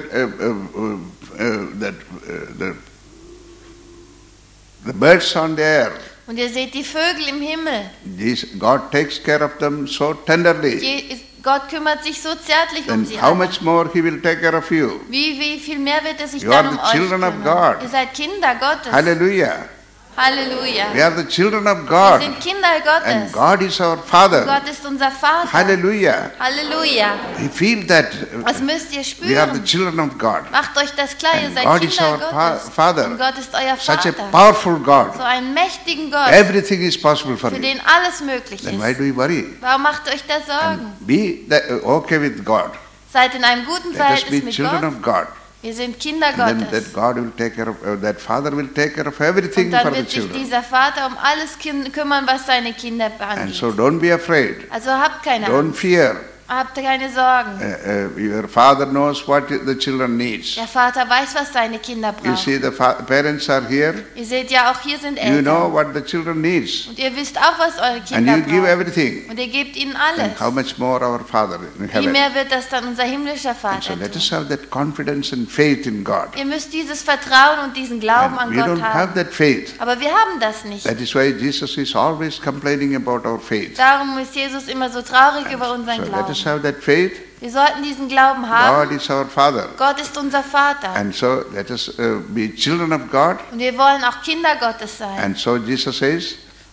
Speaker 1: the birds on the air.
Speaker 2: Und ihr seht die Vögel im Himmel.
Speaker 1: God takes care of them so tenderly.
Speaker 2: Gott kümmert sich so zärtlich um
Speaker 1: Then
Speaker 2: sie
Speaker 1: how
Speaker 2: alle.
Speaker 1: much more He will take care of you?
Speaker 2: Wie viel mehr wird er sich
Speaker 1: You
Speaker 2: dann
Speaker 1: are
Speaker 2: um
Speaker 1: the
Speaker 2: euch
Speaker 1: children of
Speaker 2: kümmern?
Speaker 1: God.
Speaker 2: Ihr seid Kinder Gottes.
Speaker 1: Hallelujah.
Speaker 2: Halleluja.
Speaker 1: We are the children of
Speaker 2: Wir
Speaker 1: God.
Speaker 2: sind Kinder
Speaker 1: And
Speaker 2: Gottes.
Speaker 1: God is our Father.
Speaker 2: Gott ist unser Vater.
Speaker 1: Hallelujah.
Speaker 2: Halleluja.
Speaker 1: We feel that
Speaker 2: Das müsst ihr
Speaker 1: we are the
Speaker 2: spüren.
Speaker 1: children of God.
Speaker 2: Macht euch das klar, ihr
Speaker 1: And
Speaker 2: seid
Speaker 1: God is
Speaker 2: Kinder
Speaker 1: our
Speaker 2: Gottes.
Speaker 1: Father.
Speaker 2: Und Gott ist euer
Speaker 1: Such a
Speaker 2: Vater.
Speaker 1: powerful God.
Speaker 2: So einen mächtigen Gott,
Speaker 1: Everything is possible for
Speaker 2: für
Speaker 1: you.
Speaker 2: den alles möglich
Speaker 1: Then why
Speaker 2: ist.
Speaker 1: do you worry?
Speaker 2: Warum macht ihr euch da Sorgen?
Speaker 1: And be okay with God.
Speaker 2: Seid in einem guten
Speaker 1: Let us be
Speaker 2: Verhältnis mit
Speaker 1: children
Speaker 2: Gott.
Speaker 1: of God.
Speaker 2: Wir sind Kinder
Speaker 1: And then
Speaker 2: Gottes.
Speaker 1: that God will take care of, that Father will take care of everything
Speaker 2: Und
Speaker 1: for
Speaker 2: dann
Speaker 1: the
Speaker 2: wird sich
Speaker 1: children.
Speaker 2: dieser Vater um alles kümmern, was seine Kinder
Speaker 1: And
Speaker 2: angeht.
Speaker 1: so don't be afraid.
Speaker 2: Also habt keine
Speaker 1: Don't
Speaker 2: Angst,
Speaker 1: fear.
Speaker 2: habt keine Sorgen.
Speaker 1: Your Father knows what the children needs.
Speaker 2: Der Vater weiß, was seine Kinder
Speaker 1: You
Speaker 2: brauchen.
Speaker 1: see, the parents are here.
Speaker 2: Ihr seht ja, auch hier sind
Speaker 1: You know
Speaker 2: Eltern.
Speaker 1: what the children needs.
Speaker 2: Und ihr wisst auch, was eure
Speaker 1: And
Speaker 2: Kinder
Speaker 1: you give
Speaker 2: brauchen.
Speaker 1: everything.
Speaker 2: Und ihr gebt ihnen
Speaker 1: And
Speaker 2: alles.
Speaker 1: how much more our Father in
Speaker 2: Wie
Speaker 1: heaven.
Speaker 2: mehr wird das dann unser himmlischer
Speaker 1: And so
Speaker 2: Vater
Speaker 1: let
Speaker 2: tun?
Speaker 1: us have that confidence and faith in God.
Speaker 2: Ihr müsst dieses Vertrauen und diesen Glauben
Speaker 1: And
Speaker 2: an
Speaker 1: we
Speaker 2: Gott
Speaker 1: don't have
Speaker 2: haben.
Speaker 1: that faith.
Speaker 2: Aber wir haben das nicht.
Speaker 1: That is why Jesus is always complaining about our faith.
Speaker 2: Darum ist Jesus immer so traurig über unseren
Speaker 1: So let
Speaker 2: Glauben.
Speaker 1: us have that faith.
Speaker 2: Wir sollten diesen Glauben
Speaker 1: God
Speaker 2: haben.
Speaker 1: is our Father.
Speaker 2: Gott ist unser Vater.
Speaker 1: And so let us be children of God.
Speaker 2: Und wir wollen auch Kinder Gottes sein.
Speaker 1: And so Jesus says,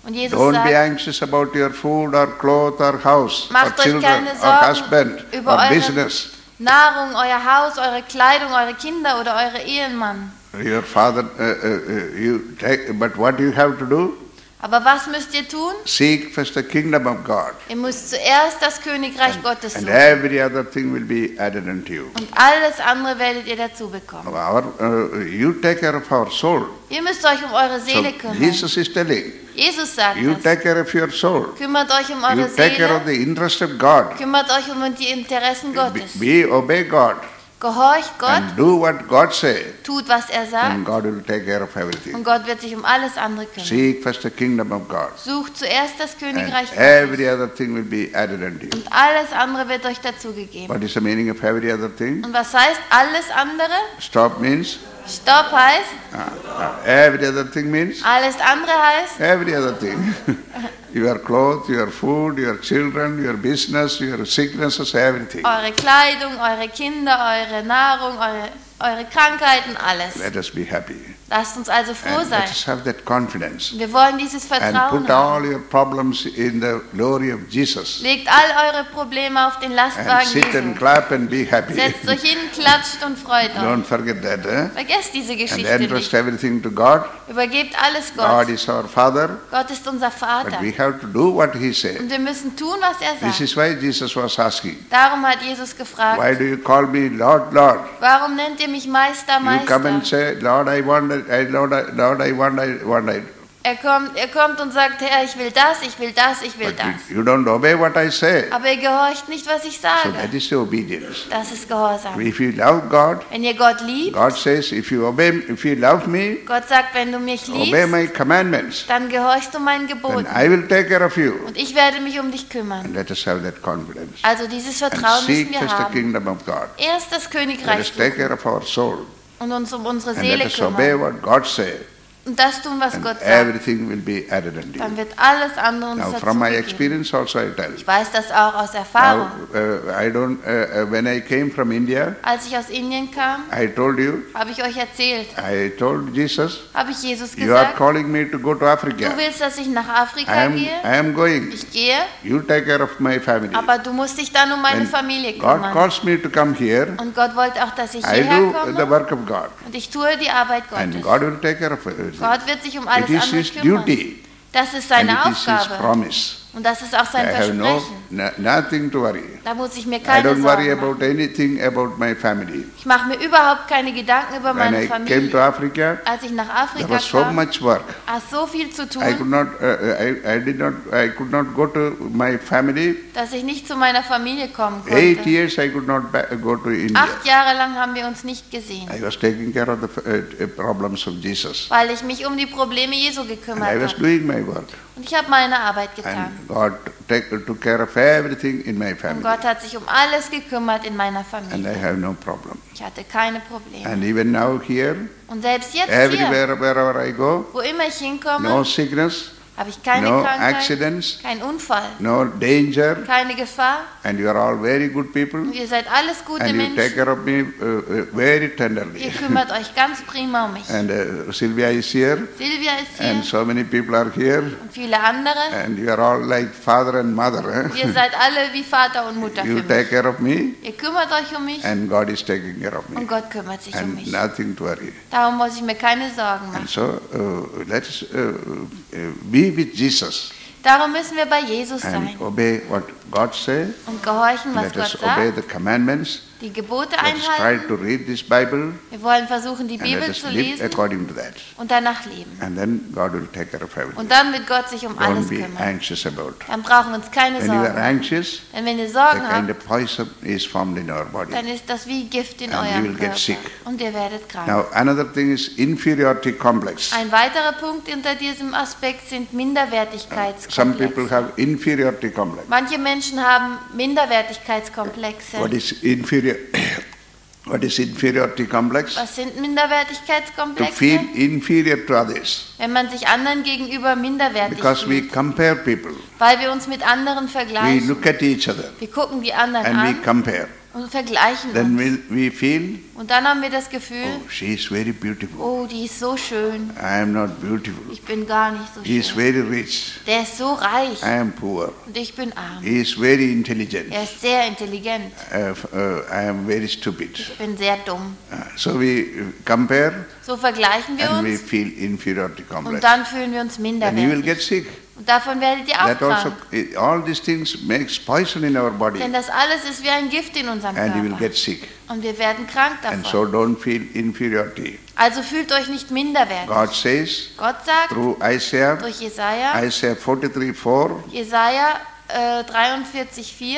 Speaker 2: Und Jesus
Speaker 1: Don't be
Speaker 2: sagt,
Speaker 1: anxious about your food or cloth or house or
Speaker 2: macht euch
Speaker 1: children
Speaker 2: keine
Speaker 1: or
Speaker 2: Sorgen
Speaker 1: husband
Speaker 2: über
Speaker 1: or
Speaker 2: eure
Speaker 1: business.
Speaker 2: Nahrung, euer Haus, eure Kleidung, eure Kinder oder eure Ehemann.
Speaker 1: Your father, you take, but what you have to do?
Speaker 2: Aber was müsst ihr tun?
Speaker 1: Seek first the kingdom of God,
Speaker 2: Ihr müsst zuerst das Königreich Gottes
Speaker 1: and
Speaker 2: suchen.
Speaker 1: every other thing will be added unto you.
Speaker 2: Und alles andere werdet ihr dazu bekommen.
Speaker 1: You take care of our soul.
Speaker 2: Ihr müsst euch um eure
Speaker 1: So
Speaker 2: Seele kümmern.
Speaker 1: Jesus is telling,
Speaker 2: Jesus sagt
Speaker 1: you
Speaker 2: das.
Speaker 1: take care of your soul.
Speaker 2: Kümmert euch um
Speaker 1: You
Speaker 2: eure
Speaker 1: take care of
Speaker 2: Seele.
Speaker 1: the interest of God.
Speaker 2: Kümmert euch um die Interessen Gottes.
Speaker 1: Obey God
Speaker 2: Gehorcht Gott,
Speaker 1: and do what God says,
Speaker 2: tut, was er
Speaker 1: and
Speaker 2: sagt.
Speaker 1: God will take care of everything.
Speaker 2: Und Gott wird sich um alles andere kümmern.
Speaker 1: Seek first the kingdom of God,
Speaker 2: Sucht zuerst das
Speaker 1: and
Speaker 2: Königreich
Speaker 1: every
Speaker 2: Gottes.
Speaker 1: other thing will be added unto you.
Speaker 2: Und alles andere wird euch dazugegeben.
Speaker 1: What is the meaning of every other thing?
Speaker 2: Und was heißt alles andere?
Speaker 1: Stop means,
Speaker 2: Stopp heißt,
Speaker 1: every other thing means,
Speaker 2: alles andere heißt,
Speaker 1: every other thing. Your clothes, your food, your children, your business, your sicknesses, everything.
Speaker 2: eure Kleidung, eure Kinder, eure Nahrung, eure Krankheiten, alles.
Speaker 1: Let us be happy.
Speaker 2: Lasst uns also froh
Speaker 1: And let
Speaker 2: sein.
Speaker 1: us have that confidence.
Speaker 2: Wir wollen dieses
Speaker 1: And
Speaker 2: Vertrauen
Speaker 1: put all
Speaker 2: haben.
Speaker 1: your problems in the glory of Jesus.
Speaker 2: Legt all eure Probleme auf den
Speaker 1: And
Speaker 2: Lastwagen
Speaker 1: sit and
Speaker 2: Jesu.
Speaker 1: clap and be happy.
Speaker 2: Setzt euch hin, klatscht und freut euch.
Speaker 1: Don't forget that.
Speaker 2: Vergesst diese
Speaker 1: And
Speaker 2: Geschichte
Speaker 1: entrust
Speaker 2: nicht.
Speaker 1: everything to God.
Speaker 2: Übergebt alles
Speaker 1: God
Speaker 2: Gott.
Speaker 1: is our Father.
Speaker 2: Gott ist unser
Speaker 1: But
Speaker 2: Vater.
Speaker 1: we have to do what He says.
Speaker 2: Und wir müssen tun, was er
Speaker 1: This
Speaker 2: sagt.
Speaker 1: is why Jesus was asking,
Speaker 2: Darum hat Jesus
Speaker 1: why
Speaker 2: gefragt,
Speaker 1: do you call me Lord, Lord?
Speaker 2: warum nennt ihr mich Meister,
Speaker 1: You come and
Speaker 2: Meister?
Speaker 1: say, Lord, I want it, Lord, I want it.
Speaker 2: Er kommt und sagt, Herr, ich will das, ich will das, ich will
Speaker 1: But
Speaker 2: das.
Speaker 1: you don't obey what I say.
Speaker 2: Aber ihr gehorcht nicht, was ich
Speaker 1: So
Speaker 2: sage.
Speaker 1: that is the obedience.
Speaker 2: Das ist Gehorsam.
Speaker 1: If you love God,
Speaker 2: Wenn ihr Gott liebt,
Speaker 1: God says, if you love me,
Speaker 2: Gott sagt, wenn du mich
Speaker 1: obey
Speaker 2: liebst,
Speaker 1: my commandments,
Speaker 2: dann gehorchst du meinen
Speaker 1: then
Speaker 2: Geboten.
Speaker 1: I will take care of you.
Speaker 2: Und ich werde mich um dich
Speaker 1: And
Speaker 2: kümmern.
Speaker 1: let us have that confidence.
Speaker 2: Also dieses
Speaker 1: And
Speaker 2: Vertrauen müssen
Speaker 1: seek
Speaker 2: wir
Speaker 1: first the
Speaker 2: haben.
Speaker 1: kingdom of God.
Speaker 2: Erst das
Speaker 1: Let
Speaker 2: Königreich
Speaker 1: us take
Speaker 2: suchen
Speaker 1: care of our soul.
Speaker 2: und uns um unsere
Speaker 1: And let
Speaker 2: Seele
Speaker 1: us obey
Speaker 2: kümmern.
Speaker 1: what God says.
Speaker 2: Und das tun, was
Speaker 1: And
Speaker 2: Gott sagt.
Speaker 1: everything will be added unto
Speaker 2: Dann
Speaker 1: you.
Speaker 2: wird alles andere uns
Speaker 1: Now, from my
Speaker 2: dazugegeben.
Speaker 1: experience also I tell.
Speaker 2: Ich weiß das auch aus
Speaker 1: Now,
Speaker 2: Erfahrung.
Speaker 1: when I came from India,
Speaker 2: Als ich aus Indien kam,
Speaker 1: I told you,
Speaker 2: habe ich euch erzählt,
Speaker 1: I told Jesus,
Speaker 2: habe ich Jesus
Speaker 1: you are
Speaker 2: gesagt,
Speaker 1: calling me to go to
Speaker 2: du
Speaker 1: Africa.
Speaker 2: willst, dass ich nach Afrika gehe?
Speaker 1: I am going.
Speaker 2: Ich gehe,
Speaker 1: You take care of my family.
Speaker 2: aber du musst dich dann um meine
Speaker 1: When
Speaker 2: Familie
Speaker 1: God
Speaker 2: kümmern.
Speaker 1: calls me to come here,
Speaker 2: Und Gott wollte auch, dass ich
Speaker 1: I
Speaker 2: hierher
Speaker 1: do the
Speaker 2: komme
Speaker 1: work of God.
Speaker 2: und ich tue die Arbeit
Speaker 1: And
Speaker 2: Gottes.
Speaker 1: God will take care of everything.
Speaker 2: Gott wird sich um
Speaker 1: It
Speaker 2: alles
Speaker 1: is
Speaker 2: andere
Speaker 1: His
Speaker 2: kümmern.
Speaker 1: duty.
Speaker 2: Das ist
Speaker 1: And
Speaker 2: seine
Speaker 1: it is His
Speaker 2: Aufgabe
Speaker 1: promise.
Speaker 2: und das ist auch sein
Speaker 1: I have
Speaker 2: Versprechen.
Speaker 1: nothing to worry.
Speaker 2: Da muss ich mir
Speaker 1: I
Speaker 2: keine
Speaker 1: don't worry
Speaker 2: Sorgen
Speaker 1: about
Speaker 2: machen.
Speaker 1: anything about my family.
Speaker 2: Ich mache mir überhaupt keine Gedanken über
Speaker 1: When
Speaker 2: meine
Speaker 1: I came to
Speaker 2: Familie.
Speaker 1: Africa,
Speaker 2: Als ich nach
Speaker 1: there
Speaker 2: Afrika
Speaker 1: was so
Speaker 2: kam,
Speaker 1: much work.
Speaker 2: war so viel zu
Speaker 1: I
Speaker 2: tun,
Speaker 1: could not go to my family.
Speaker 2: dass ich nicht zu meiner Familie kommen
Speaker 1: 8
Speaker 2: konnte.
Speaker 1: years I could not go to India.
Speaker 2: 8 Jahre lang haben wir uns nicht gesehen,
Speaker 1: I was taking care of the problems of Jesus.
Speaker 2: weil ich mich um die Probleme Jesu
Speaker 1: And I
Speaker 2: gekümmert
Speaker 1: was
Speaker 2: habe.
Speaker 1: doing my work.
Speaker 2: Und ich habe meine Arbeit getan.
Speaker 1: And God took care of everything in my
Speaker 2: Und
Speaker 1: family.
Speaker 2: Gott hat sich um alles gekümmert in meiner
Speaker 1: And
Speaker 2: Familie.
Speaker 1: I have no problem.
Speaker 2: Ich hatte keine Probleme.
Speaker 1: And even now here,
Speaker 2: Und selbst jetzt hier,
Speaker 1: everywhere, wherever I go,
Speaker 2: wo immer ich hinkomme,
Speaker 1: no sickness,
Speaker 2: habe ich keine
Speaker 1: no
Speaker 2: Krankheit,
Speaker 1: accidents,
Speaker 2: keinen Unfall,
Speaker 1: no danger,
Speaker 2: keine Gefahr.
Speaker 1: and you are all very good people,
Speaker 2: Und ihr seid alles gute
Speaker 1: and you take
Speaker 2: Menschen.
Speaker 1: care of me very
Speaker 2: Ihr
Speaker 1: tenderly.
Speaker 2: kümmert euch ganz prima um mich.
Speaker 1: And Sylvia is here,
Speaker 2: Silvia ist
Speaker 1: and
Speaker 2: hier
Speaker 1: so many people are here,
Speaker 2: und viele andere.
Speaker 1: and you are all like father and mother.
Speaker 2: Ihr seid alle wie Vater und Mutter
Speaker 1: You
Speaker 2: für
Speaker 1: take
Speaker 2: mich.
Speaker 1: care of me,
Speaker 2: Ihr kümmert euch um mich
Speaker 1: and God is taking care of me,
Speaker 2: und Gott kümmert sich um
Speaker 1: and
Speaker 2: mich.
Speaker 1: nothing to worry.
Speaker 2: Darum muss ich mir keine Sorgen
Speaker 1: And
Speaker 2: machen.
Speaker 1: so let us be with Jesus
Speaker 2: Darum müssen wir bei Jesus
Speaker 1: and
Speaker 2: sein
Speaker 1: obey what God says.
Speaker 2: und gehorchen, was
Speaker 1: Let us
Speaker 2: Gott
Speaker 1: obey
Speaker 2: sagt,
Speaker 1: the commandments.
Speaker 2: die Gebote
Speaker 1: Let us try
Speaker 2: einhalten.
Speaker 1: to read this Bible
Speaker 2: Wir wollen versuchen, die
Speaker 1: and let
Speaker 2: Bibel
Speaker 1: us
Speaker 2: zu
Speaker 1: live
Speaker 2: lesen
Speaker 1: according to that.
Speaker 2: und danach leben.
Speaker 1: And then God will take care of everything.
Speaker 2: Und dann wird Gott sich um
Speaker 1: Don't
Speaker 2: alles
Speaker 1: be
Speaker 2: kümmern.
Speaker 1: anxious about.
Speaker 2: Dann brauchen wir uns keine
Speaker 1: When you are
Speaker 2: Sorgen.
Speaker 1: anxious,
Speaker 2: Denn wenn ihr
Speaker 1: the
Speaker 2: Sorgen
Speaker 1: kind
Speaker 2: habt,
Speaker 1: of poison is formed in our body.
Speaker 2: dann ist das wie Gift in
Speaker 1: And you
Speaker 2: eurem
Speaker 1: will get
Speaker 2: Körper.
Speaker 1: sick.
Speaker 2: Und ihr werdet krank.
Speaker 1: Now another thing is inferiority complex.
Speaker 2: Ein weiterer Punkt unter diesem Aspekt sind
Speaker 1: Some people
Speaker 2: Minderwertigkeitskomplexe.
Speaker 1: have inferiority complex.
Speaker 2: Manche Menschen haben Minderwertigkeitskomplexe.
Speaker 1: What is inferior? What is inferiority complex?
Speaker 2: Was sind
Speaker 1: To
Speaker 2: Minderwertigkeitskomplexe?
Speaker 1: feel inferior to others.
Speaker 2: Wenn man sich anderen gegenüber minderwertig
Speaker 1: Because we
Speaker 2: fühlt,
Speaker 1: compare people.
Speaker 2: weil wir uns mit anderen
Speaker 1: We
Speaker 2: vergleichen.
Speaker 1: look at each other
Speaker 2: Wir gucken die anderen
Speaker 1: and we
Speaker 2: an
Speaker 1: compare.
Speaker 2: und vergleichen
Speaker 1: then
Speaker 2: uns.
Speaker 1: we feel,
Speaker 2: Und dann haben wir das Gefühl,
Speaker 1: oh, she is very beautiful.
Speaker 2: oh, die ist so schön.
Speaker 1: I am not beautiful.
Speaker 2: Ich bin gar nicht so
Speaker 1: He is
Speaker 2: schön.
Speaker 1: very rich.
Speaker 2: Der ist so reich
Speaker 1: I am poor.
Speaker 2: und ich bin arm.
Speaker 1: He is very intelligent.
Speaker 2: Er ist sehr intelligent.
Speaker 1: I am very stupid.
Speaker 2: Ich bin sehr dumm.
Speaker 1: So we compare
Speaker 2: So vergleichen wir
Speaker 1: and we
Speaker 2: uns
Speaker 1: feel inferiority
Speaker 2: und
Speaker 1: complex.
Speaker 2: dann fühlen wir uns
Speaker 1: And you will
Speaker 2: minderwertig.
Speaker 1: get sick.
Speaker 2: Und davon werdet ihr auch
Speaker 1: That also,
Speaker 2: krank.
Speaker 1: all these things makes poison in our body,
Speaker 2: Denn das alles ist wie ein Gift in unserem
Speaker 1: and you will
Speaker 2: Körper.
Speaker 1: get sick.
Speaker 2: Und wir werden krank
Speaker 1: And
Speaker 2: davon.
Speaker 1: so don't feel inferiority.
Speaker 2: Also fühlt euch nicht minderwertig.
Speaker 1: God says
Speaker 2: Gott sagt
Speaker 1: through Isaiah,
Speaker 2: durch Jesaja,
Speaker 1: Isaiah 43:4,
Speaker 2: Jesaja 43,4,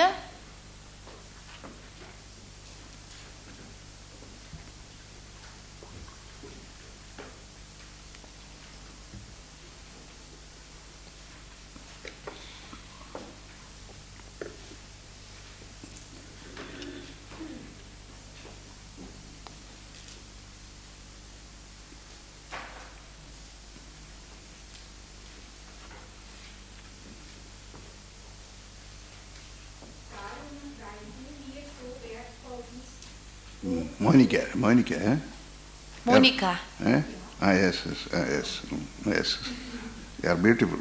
Speaker 5: Darum, weil du mir so wertvoll bist,
Speaker 1: Monica, eh?
Speaker 2: Monika.
Speaker 1: Eh? Ah, yes, yes. You are beautiful.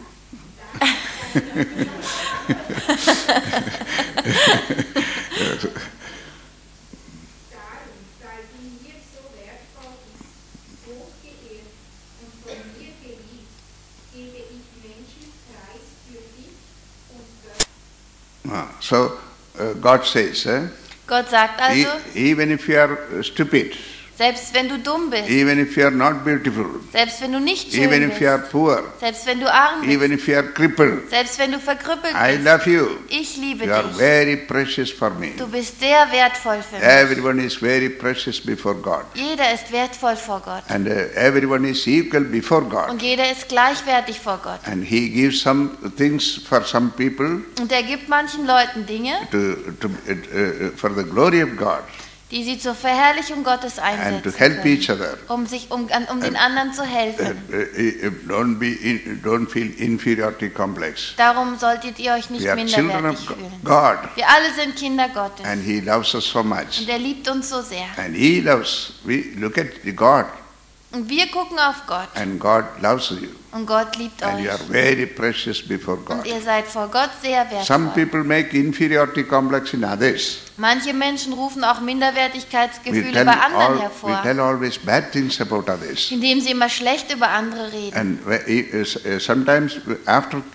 Speaker 5: darum, weil du mir so wertvoll bist, hochgeehrt und von mir geliebt, gebe ich Menschen preis für dich und Gott.
Speaker 1: So God says,
Speaker 2: Gott sagt also,
Speaker 1: even if you are stupid,
Speaker 2: selbst wenn du dumm bist,
Speaker 1: even if you are not beautiful,
Speaker 2: selbst wenn du nicht schön
Speaker 1: even if you are
Speaker 2: bist,
Speaker 1: poor,
Speaker 2: selbst wenn du arm bist,
Speaker 1: even if you are crippled,
Speaker 2: selbst wenn du verkrüppelt
Speaker 1: I
Speaker 2: bist,
Speaker 1: love you.
Speaker 2: ich liebe
Speaker 1: You are
Speaker 2: dich.
Speaker 1: very precious for me.
Speaker 2: Du bist sehr wertvoll für mich.
Speaker 1: Everyone is very precious before God.
Speaker 2: Jeder ist wertvoll vor Gott.
Speaker 1: And everyone is equal before God.
Speaker 2: Und jeder ist gleichwertig vor Gott.
Speaker 1: And He gives some things for some people
Speaker 2: Und er gibt manchen Leuten Dinge,
Speaker 1: for the glory of God
Speaker 2: die sie zur Verherrlichung Gottes
Speaker 1: and to
Speaker 2: einsetzen
Speaker 1: help
Speaker 2: können,
Speaker 1: each other.
Speaker 2: um den anderen zu helfen.
Speaker 1: Don't feel inferiority complex.
Speaker 2: Darum solltet ihr euch nicht
Speaker 1: We are children
Speaker 2: minderwertig
Speaker 1: of
Speaker 2: fühlen.
Speaker 1: God,
Speaker 2: Wir alle sind Kinder Gottes.
Speaker 1: and He loves us so much.
Speaker 2: Und er liebt uns so sehr.
Speaker 1: And He loves. We look at God,
Speaker 2: Und wir gucken auf Gott.
Speaker 1: and God loves you,
Speaker 2: Und Gott liebt
Speaker 1: and you
Speaker 2: euch.
Speaker 1: are very precious before
Speaker 2: Und
Speaker 1: God.
Speaker 2: ihr seid vor Gott sehr
Speaker 1: Some
Speaker 2: wertvoll.
Speaker 1: people make inferiority complex in others.
Speaker 2: Manche Menschen rufen auch
Speaker 1: We
Speaker 2: Minderwertigkeitsgefühle
Speaker 1: tell,
Speaker 2: bei anderen
Speaker 1: we
Speaker 2: hervor,
Speaker 1: tell always bad things about others.
Speaker 2: indem sie immer schlecht über andere reden.
Speaker 1: And sometimes after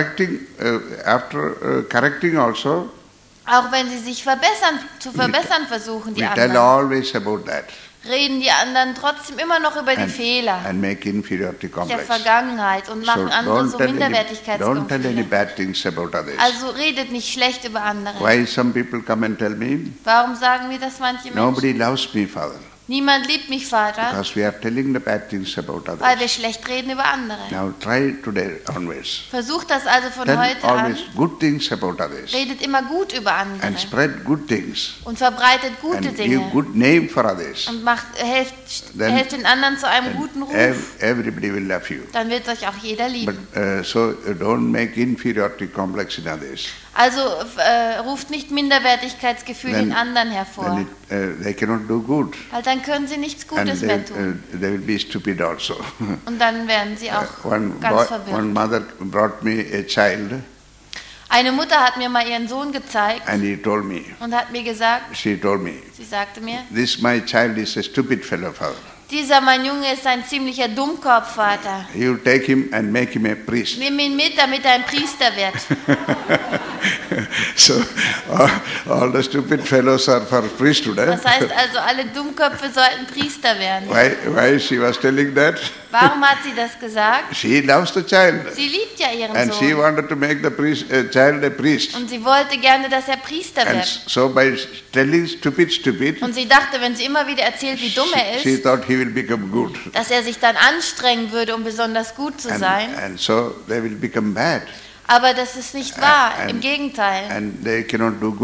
Speaker 1: correcting also,
Speaker 2: Auch wenn sie sich zu verbessern versuchen, die
Speaker 1: we tell
Speaker 2: anderen,
Speaker 1: always about that
Speaker 2: reden die anderen trotzdem immer noch über die Fehler
Speaker 1: and make inferiority
Speaker 2: der
Speaker 1: complex.
Speaker 2: Vergangenheit und machen andere so
Speaker 1: don't tell any
Speaker 2: Minderwertigkeitsgefühle.
Speaker 1: bad things about others.
Speaker 2: Also redet nicht schlecht über andere.
Speaker 1: Why some people come and tell me,
Speaker 2: Warum sagen mir das manche
Speaker 1: nobody
Speaker 2: Menschen?
Speaker 1: loves me, Father,
Speaker 2: Niemand liebt mich, Vater,
Speaker 1: because we are telling the bad things about
Speaker 2: weil wir
Speaker 1: others.
Speaker 2: schlecht reden über andere.
Speaker 1: Now try today onwards.
Speaker 2: Versucht das also von
Speaker 1: Tell
Speaker 2: heute an.
Speaker 1: always good things about others
Speaker 2: Redet immer gut über andere
Speaker 1: and spread good things
Speaker 2: und verbreitet gute
Speaker 1: and give
Speaker 2: Dinge
Speaker 1: good name for others.
Speaker 2: und
Speaker 1: Then-
Speaker 2: helft den anderen zu einem guten Ruf.
Speaker 1: Everybody will love you.
Speaker 2: Dann wird euch auch jeder
Speaker 1: But
Speaker 2: lieben.
Speaker 1: don't make inferiority complex in others.
Speaker 2: Also ruft nicht Minderwertigkeitsgefühle in anderen hervor,
Speaker 1: They cannot do good,
Speaker 2: weil dann können sie nichts
Speaker 1: and
Speaker 2: Gutes mehr tun.
Speaker 1: they will be stupid also.
Speaker 2: Und dann werden sie auch
Speaker 1: one
Speaker 2: ganz
Speaker 1: one
Speaker 2: verwirrt.
Speaker 1: mother brought me a child,
Speaker 2: Eine Mutter hat mir mal ihren Sohn gezeigt
Speaker 1: and he told me,
Speaker 2: und hat mir gesagt,
Speaker 1: she told me,
Speaker 2: sie sagte mir,
Speaker 1: this my child is a stupid fellow, Father.
Speaker 2: mein Junge ist ein ziemlicher Dummkopf, Vater.
Speaker 1: You take him and make him a priest.
Speaker 2: Nimm ihn mit, damit er ein Priester wird.
Speaker 1: So all the stupid fellows are for priesthood. Eh?
Speaker 2: Das heißt also, alle Dummköpfe sollten Priester werden.
Speaker 1: Why she was telling that?
Speaker 2: Warum hat sie das gesagt?
Speaker 1: She loves the child,
Speaker 2: Sie liebt ja ihren
Speaker 1: and she
Speaker 2: Sohn.
Speaker 1: wanted to make the child a priest.
Speaker 2: Und sie wollte gerne, dass er Priester
Speaker 1: And
Speaker 2: wird.
Speaker 1: so by telling stupid,
Speaker 2: Und sie dachte, wenn sie immer wieder erzählt, wie dumm er
Speaker 1: she
Speaker 2: ist,
Speaker 1: thought he will become good.
Speaker 2: dass er sich dann anstrengen würde, um besonders gut zu sein.
Speaker 1: And so they will become bad,
Speaker 2: Aber das ist nicht wahr,
Speaker 1: and-
Speaker 2: im Gegenteil.
Speaker 1: and they cannot do good.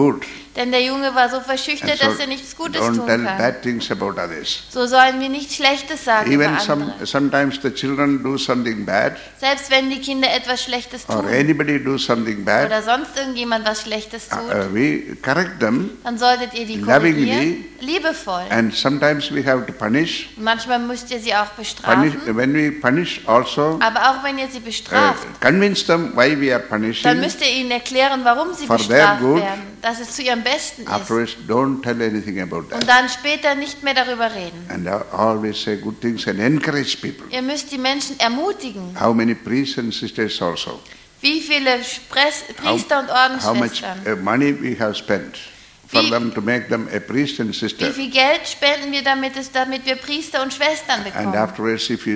Speaker 2: Denn der Junge war so verschüchtert,
Speaker 1: And so
Speaker 2: dass er nichts Gutes
Speaker 1: don't
Speaker 2: tun
Speaker 1: tell
Speaker 2: kann.
Speaker 1: bad things about others.
Speaker 2: So sollen wir nichts Schlechtes sagen über
Speaker 1: Even
Speaker 2: andere.
Speaker 1: sometimes the children do something bad,
Speaker 2: Selbst wenn die Kinder etwas Schlechtes
Speaker 1: or
Speaker 2: tun
Speaker 1: anybody do something bad,
Speaker 2: oder sonst irgendjemand was Schlechtes tut,
Speaker 1: we correct them,
Speaker 2: dann solltet ihr die
Speaker 1: lovingly,
Speaker 2: korrigieren, liebevoll.
Speaker 1: and sometimes we have to punish.
Speaker 2: Manchmal müsst ihr sie auch bestrafen,
Speaker 1: When we punish also,
Speaker 2: aber auch wenn ihr sie bestraft,
Speaker 1: convince them why we are
Speaker 2: dann
Speaker 1: punishing.
Speaker 2: müsst ihr ihnen erklären, warum sie
Speaker 1: For their
Speaker 2: bestraft
Speaker 1: good.
Speaker 2: werden, dass es zu ihrem Besten ist.
Speaker 1: Afterwards, don't tell anything about
Speaker 2: Und
Speaker 1: that.
Speaker 2: dann später nicht mehr darüber reden.
Speaker 1: And always say good things and encourage people.
Speaker 2: Ihr müsst die Menschen ermutigen.
Speaker 1: How many priests and sisters also?
Speaker 2: Wie viele Priester und
Speaker 1: How much
Speaker 2: Ordensschwestern?
Speaker 1: money we have spent for
Speaker 2: Wie-
Speaker 1: them to make them a priest and
Speaker 2: Wie
Speaker 1: sister.
Speaker 2: viel Geld spenden wir, damit wir Priester und Schwestern
Speaker 1: And
Speaker 2: bekommen?
Speaker 1: afterwards, if you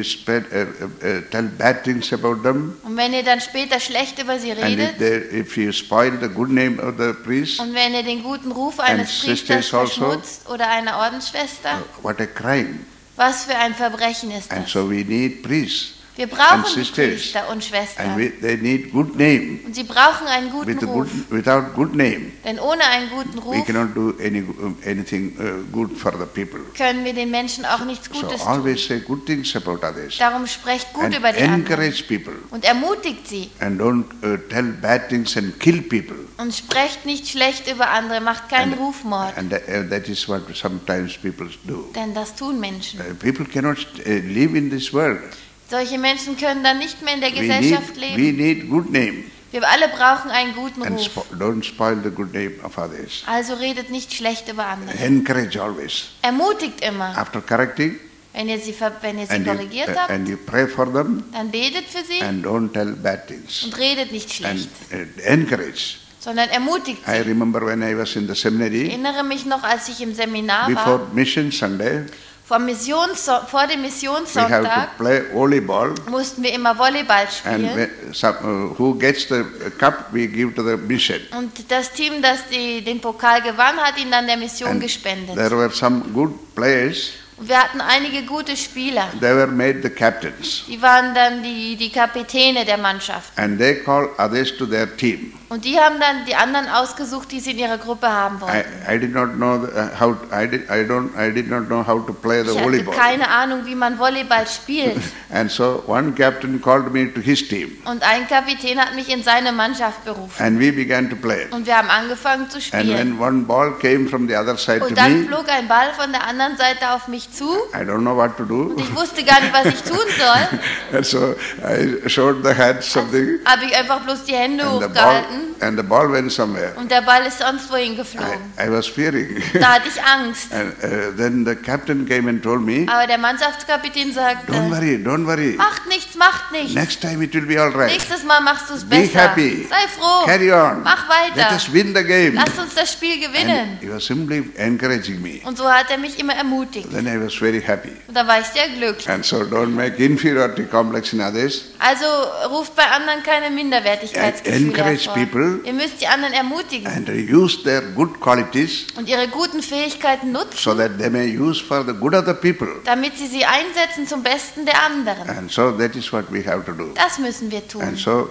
Speaker 1: tell bad things about them,
Speaker 2: Und wenn ihr dann später schlecht über sie
Speaker 1: and
Speaker 2: redet
Speaker 1: if you spoil the good name of the priest,
Speaker 2: und wenn ihr den guten Ruf eines
Speaker 1: sisters
Speaker 2: Priesters
Speaker 1: also.
Speaker 2: verschmutzt oder einer Ordensschwester,
Speaker 1: what a crime.
Speaker 2: was für ein Verbrechen ist
Speaker 1: And
Speaker 2: das?
Speaker 1: so we need priests.
Speaker 2: Wir brauchen
Speaker 1: and
Speaker 2: die
Speaker 1: sisters.
Speaker 2: Priester und
Speaker 1: And
Speaker 2: Schwestern.
Speaker 1: they need good name.
Speaker 2: Und sie brauchen einen guten Ruf.
Speaker 1: Without good name,
Speaker 2: Denn ohne einen guten
Speaker 1: we
Speaker 2: Ruf
Speaker 1: cannot do anything good for the people.
Speaker 2: können wir den Menschen auch nichts
Speaker 1: So
Speaker 2: Gutes tun.
Speaker 1: always say good things about others.
Speaker 2: Darum sprecht gut
Speaker 1: And
Speaker 2: über die anderen
Speaker 1: encourage people.
Speaker 2: und ermutigt sie.
Speaker 1: And don't tell bad things and kill people.
Speaker 2: Und sprecht nicht schlecht über andere, macht keinen Rufmord.
Speaker 1: And that is what sometimes people do.
Speaker 2: Denn das tun Menschen.
Speaker 1: People cannot live in this world.
Speaker 2: Solche Menschen können dann nicht mehr in der
Speaker 1: We
Speaker 2: Gesellschaft leben.
Speaker 1: need good name.
Speaker 2: Wir alle brauchen einen guten
Speaker 1: And
Speaker 2: Ruf.
Speaker 1: don't spoil the good name of others.
Speaker 2: Also redet nicht schlecht über andere.
Speaker 1: Encourage always.
Speaker 2: Ermutigt immer.
Speaker 1: After correcting,
Speaker 2: Wenn ihr sie
Speaker 1: and
Speaker 2: korrigiert habt,
Speaker 1: you pray for them,
Speaker 2: dann betet für sie
Speaker 1: and don't tell bad things.
Speaker 2: und redet nicht
Speaker 1: And
Speaker 2: schlecht,
Speaker 1: encourage.
Speaker 2: sondern ermutigt
Speaker 1: I
Speaker 2: sie.
Speaker 1: remember when I was in the
Speaker 2: Ich
Speaker 1: seminary,
Speaker 2: erinnere mich noch, als ich im Seminar
Speaker 1: before
Speaker 2: war,
Speaker 1: Mission Sunday,
Speaker 2: vor dem
Speaker 1: we have
Speaker 2: Missionssonntag
Speaker 1: to play volleyball.
Speaker 2: mussten wir immer Volleyball
Speaker 1: And
Speaker 2: spielen.
Speaker 1: who gets the cup, we give to the mission.
Speaker 2: Und das Team, das den Pokal gewann, hat ihn dann der Mission
Speaker 1: And
Speaker 2: gespendet.
Speaker 1: there were some good players.
Speaker 2: Und wir hatten einige gute Spieler.
Speaker 1: They were made the captains.
Speaker 2: Die waren dann die Kapitäne der Mannschaft.
Speaker 1: And they call others to their team.
Speaker 2: Und die haben dann die anderen ausgesucht, die sie in ihrer Gruppe haben wollten.
Speaker 1: I did not know I did not know how to play the
Speaker 2: Ich hatte
Speaker 1: volleyball.
Speaker 2: keine Ahnung, wie man Volleyball spielt.
Speaker 1: And so one captain called me to his team,
Speaker 2: Und ein Kapitän hat mich in seine Mannschaft berufen.
Speaker 1: and we began to play.
Speaker 2: Und wir haben angefangen zu
Speaker 1: And
Speaker 2: spielen.
Speaker 1: when one ball came from the other side to
Speaker 2: Und dann
Speaker 1: me,
Speaker 2: flog ein Ball von der anderen Seite auf mich zu.
Speaker 1: I don't know what to do.
Speaker 2: Und ich wusste gar nicht, was ich tun soll.
Speaker 1: And so I showed the hand something,
Speaker 2: Habe ich einfach bloß die Hände
Speaker 1: and
Speaker 2: hochgehalten.
Speaker 1: the ball went somewhere.
Speaker 2: Und der Ball ist sonst wohin geflogen.
Speaker 1: I was fearing.
Speaker 2: Da hatte ich Angst.
Speaker 1: And then the captain came and told me,
Speaker 2: Aber der Mannschaftskapitän sagte,
Speaker 1: don't worry.
Speaker 2: macht nichts, macht nichts.
Speaker 1: Next time it will be all right.
Speaker 2: Nächstes Mal machst du es
Speaker 1: Be
Speaker 2: besser.
Speaker 1: happy.
Speaker 2: Sei froh.
Speaker 1: Carry on.
Speaker 2: Mach
Speaker 1: Let
Speaker 2: weiter.
Speaker 1: us win the game.
Speaker 2: Lass uns das Spiel gewinnen.
Speaker 1: And he was simply encouraging me.
Speaker 2: Und so hat er mich immer ermutigt.
Speaker 1: Then I was very happy.
Speaker 2: Und da war ich sehr glücklich.
Speaker 1: And so don't make inferiority complex in others.
Speaker 2: Also ruft bei anderen keine Minderwertigkeitsgefühle
Speaker 1: Encourage
Speaker 2: hervor.
Speaker 1: people.
Speaker 2: Ihr müsst die anderen ermutigen
Speaker 1: And use their good qualities
Speaker 2: und ihre guten Fähigkeiten nutzen,
Speaker 1: so that they may use for the good of the people.
Speaker 2: damit sie sie einsetzen zum Besten der anderen.
Speaker 1: And so that is what we have to do.
Speaker 2: Das müssen wir tun.
Speaker 1: And so,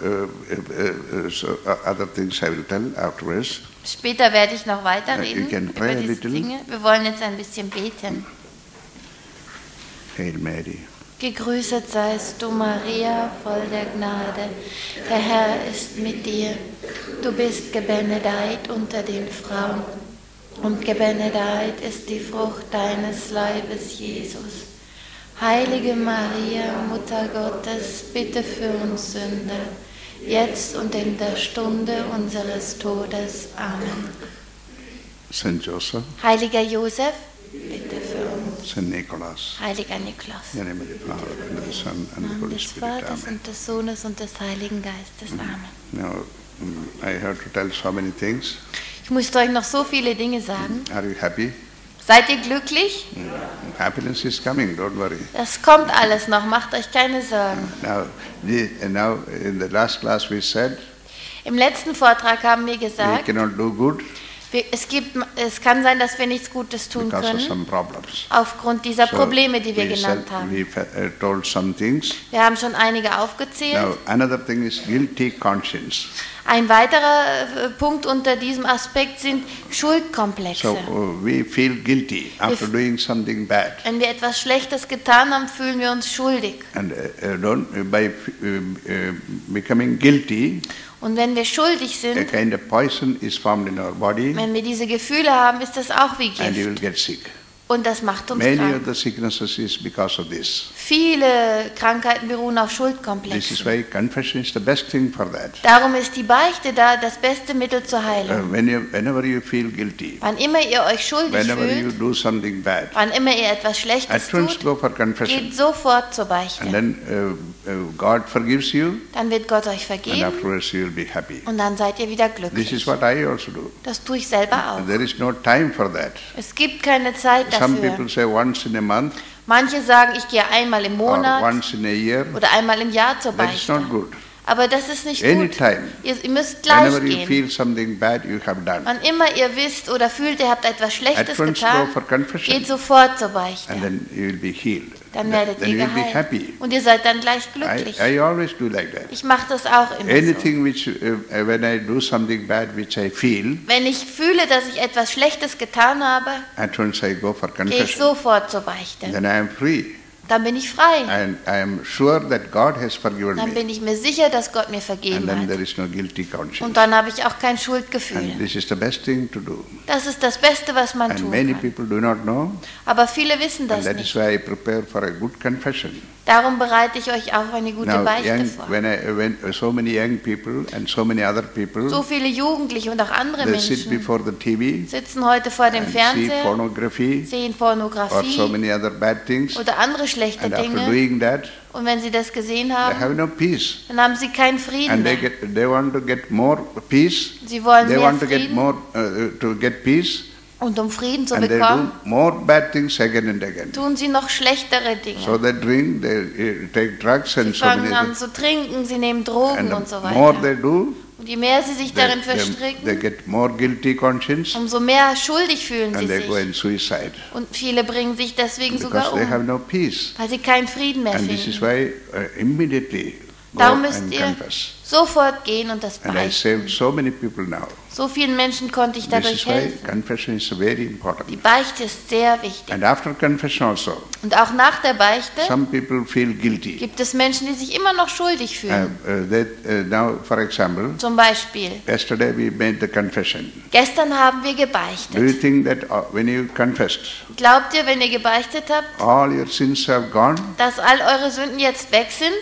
Speaker 1: other things I will tell afterwards.
Speaker 2: Später werde ich noch
Speaker 1: You
Speaker 2: weiterreden
Speaker 1: can pray
Speaker 2: über
Speaker 1: a
Speaker 2: diese
Speaker 1: little.
Speaker 2: Dinge. Wir wollen jetzt ein bisschen beten.
Speaker 1: Hail Mary.
Speaker 2: Gegrüßet seist du, Maria, voll der Gnade. Der Herr ist mit dir. Du bist gebenedeit unter den Frauen. Und gebenedeit ist die Frucht deines Leibes, Jesus. Heilige Maria, Mutter Gottes, bitte für uns Sünder, jetzt und in der Stunde unseres Todes. Amen.
Speaker 1: Saint Joseph,
Speaker 2: Heiliger Josef, bitte für uns.
Speaker 1: Saint Nicholas,
Speaker 2: Heiliger Nikolaus.
Speaker 1: in the name of the Father, and of the Son, and of the
Speaker 2: Im Namen
Speaker 1: Holy
Speaker 2: des
Speaker 1: Spirit.
Speaker 2: Vaters
Speaker 1: Amen.
Speaker 2: und des Sohnes und des Heiligen Geistes. Amen.
Speaker 1: Now, I have to tell so many things.
Speaker 2: Ich muss euch noch so viele Dinge sagen.
Speaker 1: Are you happy?
Speaker 2: Seid ihr glücklich?
Speaker 1: Happiness is coming, don't worry.
Speaker 2: Das kommt alles noch, macht euch keine Sorgen.
Speaker 1: Now in the last class we said
Speaker 2: Im letzten Vortrag haben wir
Speaker 1: we
Speaker 2: gesagt,
Speaker 1: cannot do good
Speaker 2: Es kann sein, dass wir nichts Gutes tun
Speaker 1: because of
Speaker 2: können,
Speaker 1: some problems.
Speaker 2: aufgrund dieser
Speaker 1: So
Speaker 2: Probleme, die wir
Speaker 1: we
Speaker 2: genannt
Speaker 1: said-
Speaker 2: haben.
Speaker 1: we told some things.
Speaker 2: Wir haben schon einige aufgezählt.
Speaker 1: Now, another thing is guilty conscience.
Speaker 2: Ein weiterer Punkt unter diesem Aspekt sind Schuldkomplexe.
Speaker 1: So we feel guilty after doing something bad.
Speaker 2: Wenn wir etwas Schlechtes getan haben, fühlen wir uns schuldig.
Speaker 1: And by becoming guilty,
Speaker 2: Und wenn wir schuldig
Speaker 1: a
Speaker 2: sind,
Speaker 1: kind of poison is formed in our body,
Speaker 2: wenn wir diese Gefühle haben, ist das auch wie
Speaker 1: and you will
Speaker 2: Gift.
Speaker 1: get sick.
Speaker 2: Und das macht uns
Speaker 1: Many
Speaker 2: krank.
Speaker 1: of the sicknesses is because of this.
Speaker 2: Viele Krankheiten beruhen auf
Speaker 1: This is
Speaker 2: Schuldkomplexen.
Speaker 1: why confession is the best thing for that.
Speaker 2: Darum ist die Beichte da das beste Mittel zur Heilung.
Speaker 1: Whenever you feel guilty,
Speaker 2: Wann immer ihr euch schuldig
Speaker 1: whenever you
Speaker 2: fühlt,
Speaker 1: do something bad,
Speaker 2: wann immer ihr etwas
Speaker 1: at
Speaker 2: Schlechtes
Speaker 1: once
Speaker 2: tut,
Speaker 1: go for confession.
Speaker 2: geht sofort zur
Speaker 1: And
Speaker 2: Beichte.
Speaker 1: then God forgives you,
Speaker 2: Dann wird Gott euch
Speaker 1: and
Speaker 2: vergeben
Speaker 1: afterwards you will be happy.
Speaker 2: und dann seid ihr wieder
Speaker 1: This
Speaker 2: glücklich.
Speaker 1: is what I also do.
Speaker 2: Das tue ich selber auch.
Speaker 1: There is no time for that.
Speaker 2: Es gibt keine Zeit
Speaker 1: Some
Speaker 2: dafür.
Speaker 1: people say once in a month
Speaker 2: Manche sagen, ich gehe einmal im
Speaker 1: or
Speaker 2: Monat
Speaker 1: once in a year.
Speaker 2: oder einmal im Jahr zur
Speaker 1: That is
Speaker 2: Beichte.
Speaker 1: not good.
Speaker 2: Aber das ist nicht gut.
Speaker 1: Anytime,
Speaker 2: Ihr müsst gleich
Speaker 1: whenever you
Speaker 2: gehen.
Speaker 1: feel something bad you have done,
Speaker 2: Wann immer ihr wisst oder fühlt, ihr habt etwas Schlechtes
Speaker 1: at once go
Speaker 2: getan,
Speaker 1: for confession,
Speaker 2: geht sofort zur Beichte.
Speaker 1: and then you will be healed.
Speaker 2: Dann werdet
Speaker 1: Then
Speaker 2: ihr
Speaker 1: you will be
Speaker 2: geheilt.
Speaker 1: happy.
Speaker 2: Und ihr seid dann gleich glücklich.
Speaker 1: I always do like that.
Speaker 2: Ich mache das auch immer so.
Speaker 1: Anything which, when I do something bad which I feel,
Speaker 2: Wenn ich fühle, dass ich etwas Schlechtes getan habe,
Speaker 1: at once I go for
Speaker 2: gehe ich
Speaker 1: confession.
Speaker 2: sofort zur Beichte.
Speaker 1: Then I am free.
Speaker 2: Dann bin ich frei.
Speaker 1: And I am sure that God has forgiven
Speaker 2: Dann
Speaker 1: me.
Speaker 2: bin ich mir sicher, dass Gott mir
Speaker 1: And
Speaker 2: vergeben
Speaker 1: then
Speaker 2: hat.
Speaker 1: there is no guilty conscience.
Speaker 2: Und dann habe ich auch kein Schuldgefühl.
Speaker 1: And this is the best thing to do.
Speaker 2: Das ist das Beste, was man
Speaker 1: And
Speaker 2: tun
Speaker 1: many
Speaker 2: kann.
Speaker 1: people do not know.
Speaker 2: Aber viele wissen
Speaker 1: And
Speaker 2: das
Speaker 1: that is
Speaker 2: nicht.
Speaker 1: why I prepare for a good confession.
Speaker 2: Darum bereite ich euch auch eine gute
Speaker 1: Now,
Speaker 2: Beichte vor.
Speaker 1: when so many young people and so many other people,
Speaker 2: So viele Jugendliche und auch andere
Speaker 1: they sit
Speaker 2: Menschen
Speaker 1: before the TV
Speaker 2: sitzen heute vor dem
Speaker 1: and see
Speaker 2: Fernseher,
Speaker 1: pornography
Speaker 2: sehen
Speaker 1: or so
Speaker 2: Pornografie
Speaker 1: many other bad things.
Speaker 2: oder andere schlechte
Speaker 1: And after
Speaker 2: Dinge.
Speaker 1: doing that,
Speaker 2: Und wenn sie das gesehen
Speaker 1: they
Speaker 2: haben,
Speaker 1: have no peace.
Speaker 2: dann haben sie keinen Frieden
Speaker 1: And
Speaker 2: mehr.
Speaker 1: they want to get more peace.
Speaker 2: Sie wollen
Speaker 1: They
Speaker 2: mehr
Speaker 1: want to get
Speaker 2: Frieden.
Speaker 1: more to get peace,
Speaker 2: Und um Frieden zu
Speaker 1: and they do
Speaker 2: bekommen,
Speaker 1: more bad things again and again.
Speaker 2: tun sie noch schlechtere Dinge.
Speaker 1: So they drink, they take drugs
Speaker 2: Sie
Speaker 1: and so many
Speaker 2: fangen an
Speaker 1: things.
Speaker 2: zu trinken, sie nehmen Drogen
Speaker 1: And
Speaker 2: und so
Speaker 1: the more
Speaker 2: weiter.
Speaker 1: they do,
Speaker 2: Und je mehr sie sich darin
Speaker 1: they
Speaker 2: verstricken,
Speaker 1: get more guilty conscience,
Speaker 2: umso mehr schuldig fühlen sie
Speaker 1: and they go
Speaker 2: sich.
Speaker 1: in suicide
Speaker 2: Und viele bringen sich deswegen
Speaker 1: because
Speaker 2: sogar
Speaker 1: they have
Speaker 2: um,
Speaker 1: no peace.
Speaker 2: weil sie keinen Frieden mehr
Speaker 1: And this is
Speaker 2: finden.
Speaker 1: why immediately go
Speaker 2: Darum müsst
Speaker 1: and
Speaker 2: ihr
Speaker 1: confess.
Speaker 2: sofort gehen und das
Speaker 1: And I
Speaker 2: beichten.
Speaker 1: saved so many people now.
Speaker 2: So vielen Menschen konnte ich
Speaker 1: This
Speaker 2: dadurch
Speaker 1: is why
Speaker 2: helfen.
Speaker 1: confession is very
Speaker 2: Die
Speaker 1: important.
Speaker 2: Beichte ist sehr wichtig.
Speaker 1: And after confession also,
Speaker 2: Und auch nach der Beichte
Speaker 1: some people feel guilty.
Speaker 2: gibt es Menschen, die sich immer noch schuldig fühlen.
Speaker 1: Now, for example,
Speaker 2: Zum Beispiel,
Speaker 1: yesterday we made the confession.
Speaker 2: gestern haben wir
Speaker 1: Do you
Speaker 2: gebeichtet.
Speaker 1: think that when you confessed,
Speaker 2: Glaubt ihr, wenn ihr gebeichtet habt,
Speaker 1: all your sins have gone?
Speaker 2: dass all eure Sünden jetzt weg sind?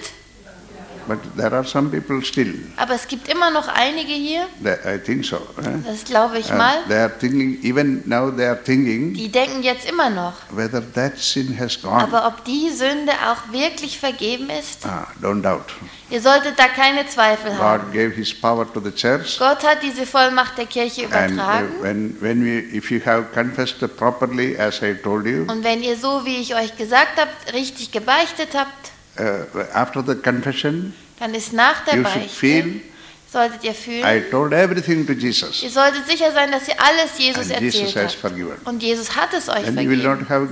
Speaker 1: But there are some people still.
Speaker 2: Aber es gibt immer noch einige hier,
Speaker 1: I think so.
Speaker 2: das glaube ich mal,
Speaker 1: They are thinking, even now they are thinking
Speaker 2: die denken jetzt immer noch.
Speaker 1: whether that sin has gone.
Speaker 2: Aber ob die Sünde auch wirklich vergeben ist?
Speaker 1: Don't doubt.
Speaker 2: Ihr solltet da keine Zweifel haben.
Speaker 1: God gave His power to the church.
Speaker 2: Gott hat diese Vollmacht der Kirche
Speaker 1: And
Speaker 2: übertragen.
Speaker 1: if you have confessed properly, as I told you,
Speaker 2: Und wenn ihr so, wie ich euch gesagt habe, richtig gebeichtet habt,
Speaker 1: after the confession,
Speaker 2: dann ist nach der
Speaker 1: you should
Speaker 2: Beichte,
Speaker 1: feel,
Speaker 2: solltet ihr fühlen,
Speaker 1: I told everything to Jesus,
Speaker 2: ihr solltet sicher sein, dass ihr alles Jesus
Speaker 1: and Jesus
Speaker 2: erzählt
Speaker 1: has
Speaker 2: habt.
Speaker 1: forgiven.
Speaker 2: Und Jesus hat es euch
Speaker 1: Then you will
Speaker 2: vergeben.
Speaker 1: not have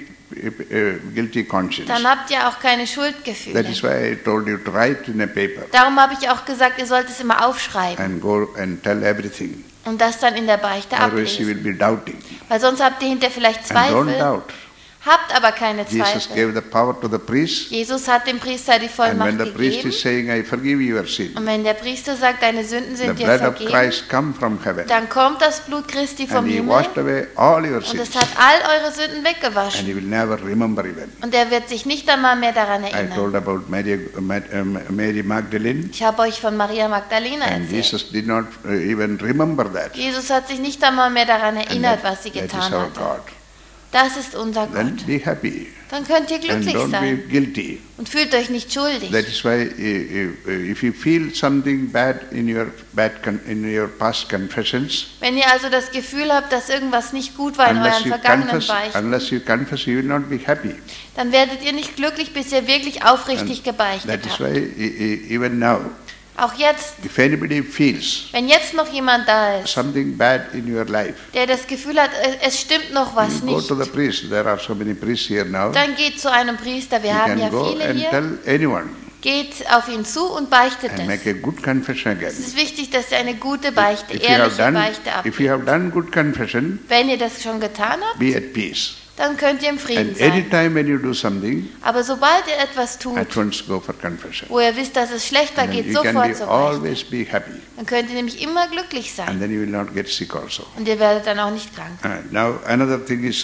Speaker 1: guilty conscience.
Speaker 2: Dann habt ihr auch keine
Speaker 1: That
Speaker 2: Schuldgefühle.
Speaker 1: is why I told you to write in a paper
Speaker 2: Darum habe ich auch gesagt, ihr sollt es immer aufschreiben
Speaker 1: and go and tell everything.
Speaker 2: und das dann in der Beichte
Speaker 1: Otherwise you will
Speaker 2: ablesen.
Speaker 1: be doubting.
Speaker 2: Weil sonst habt ihr hinterher vielleicht
Speaker 1: And don't
Speaker 2: Zweifel,
Speaker 1: doubt.
Speaker 2: habt aber keine
Speaker 1: Jesus
Speaker 2: Zweifel.
Speaker 1: gave the power to the priest,
Speaker 2: Jesus hat dem Priester die
Speaker 1: and
Speaker 2: Vollmacht
Speaker 1: when the priest
Speaker 2: gegeben.
Speaker 1: is saying, I forgive your sin,
Speaker 2: Und wenn der Priester sagt, deine Sünden
Speaker 1: the
Speaker 2: sind dir
Speaker 1: blood of
Speaker 2: vergeben,
Speaker 1: Christ come from heaven,
Speaker 2: dann kommt das Blut Christi vom
Speaker 1: and He
Speaker 2: Himmel
Speaker 1: washed away all your
Speaker 2: und
Speaker 1: sins,
Speaker 2: es hat all eure Sünden
Speaker 1: and
Speaker 2: weggewaschen.
Speaker 1: He will never remember even.
Speaker 2: Und er wird sich nicht einmal mehr daran
Speaker 1: I
Speaker 2: erinnern.
Speaker 1: told about Mary Magdalene,
Speaker 2: Ich habe euch von Maria Magdalena
Speaker 1: and
Speaker 2: erzählt.
Speaker 1: Jesus did not even remember that.
Speaker 2: Jesus hat sich nicht einmal mehr daran
Speaker 1: And
Speaker 2: erinnert, was sie
Speaker 1: that is
Speaker 2: getan
Speaker 1: our
Speaker 2: hatte.
Speaker 1: God.
Speaker 2: Das ist unser
Speaker 1: Then
Speaker 2: Gott.
Speaker 1: be happy
Speaker 2: Dann könnt ihr
Speaker 1: and
Speaker 2: glücklich
Speaker 1: don't be
Speaker 2: sein
Speaker 1: guilty.
Speaker 2: und fühlt euch nicht schuldig.
Speaker 1: That is why if you feel something bad in your past confessions,
Speaker 2: Wenn ihr also das Gefühl habt, dass irgendwas nicht gut war in euren vergangenen Beichten,
Speaker 1: unless you confess, you will not be happy.
Speaker 2: dann werdet ihr nicht glücklich, bis ihr wirklich aufrichtig gebeichtet
Speaker 1: That is
Speaker 2: habt.
Speaker 1: why even now,
Speaker 2: Auch jetzt,
Speaker 1: if anybody feels
Speaker 2: wenn jetzt noch jemand da ist,
Speaker 1: something bad in your life,
Speaker 2: der das Gefühl hat, es stimmt noch was
Speaker 1: you go
Speaker 2: nicht,
Speaker 1: to the priest. There are so many priests here now.
Speaker 2: dann geht zu einem Priester, wir
Speaker 1: You
Speaker 2: haben
Speaker 1: can
Speaker 2: ja
Speaker 1: go
Speaker 2: viele
Speaker 1: and
Speaker 2: hier,
Speaker 1: tell anyone
Speaker 2: geht auf ihn zu und beichtet
Speaker 1: and
Speaker 2: es.
Speaker 1: make a good confession again.
Speaker 2: Es ist wichtig, dass ihr eine gute Beichte,
Speaker 1: If you have
Speaker 2: ehrliche
Speaker 1: done,
Speaker 2: Beichte
Speaker 1: if you
Speaker 2: ablegt.
Speaker 1: have done good confession,
Speaker 2: Wenn ihr das schon getan habt,
Speaker 1: be at peace.
Speaker 2: dann könnt ihr im Frieden
Speaker 1: And
Speaker 2: sein.
Speaker 1: anytime when you do something,
Speaker 2: Aber sobald ihr etwas tut,
Speaker 1: at once go for confession.
Speaker 2: wo ihr wisst, dass es schlechter
Speaker 1: And then
Speaker 2: geht,
Speaker 1: you can
Speaker 2: sofort
Speaker 1: be
Speaker 2: zur Beichte.
Speaker 1: always be happy,
Speaker 2: Dann könnt ihr nämlich immer glücklich sein.
Speaker 1: and then you will not get sick also.
Speaker 2: Und ihr werdet dann auch nicht krank.
Speaker 1: Now another thing is,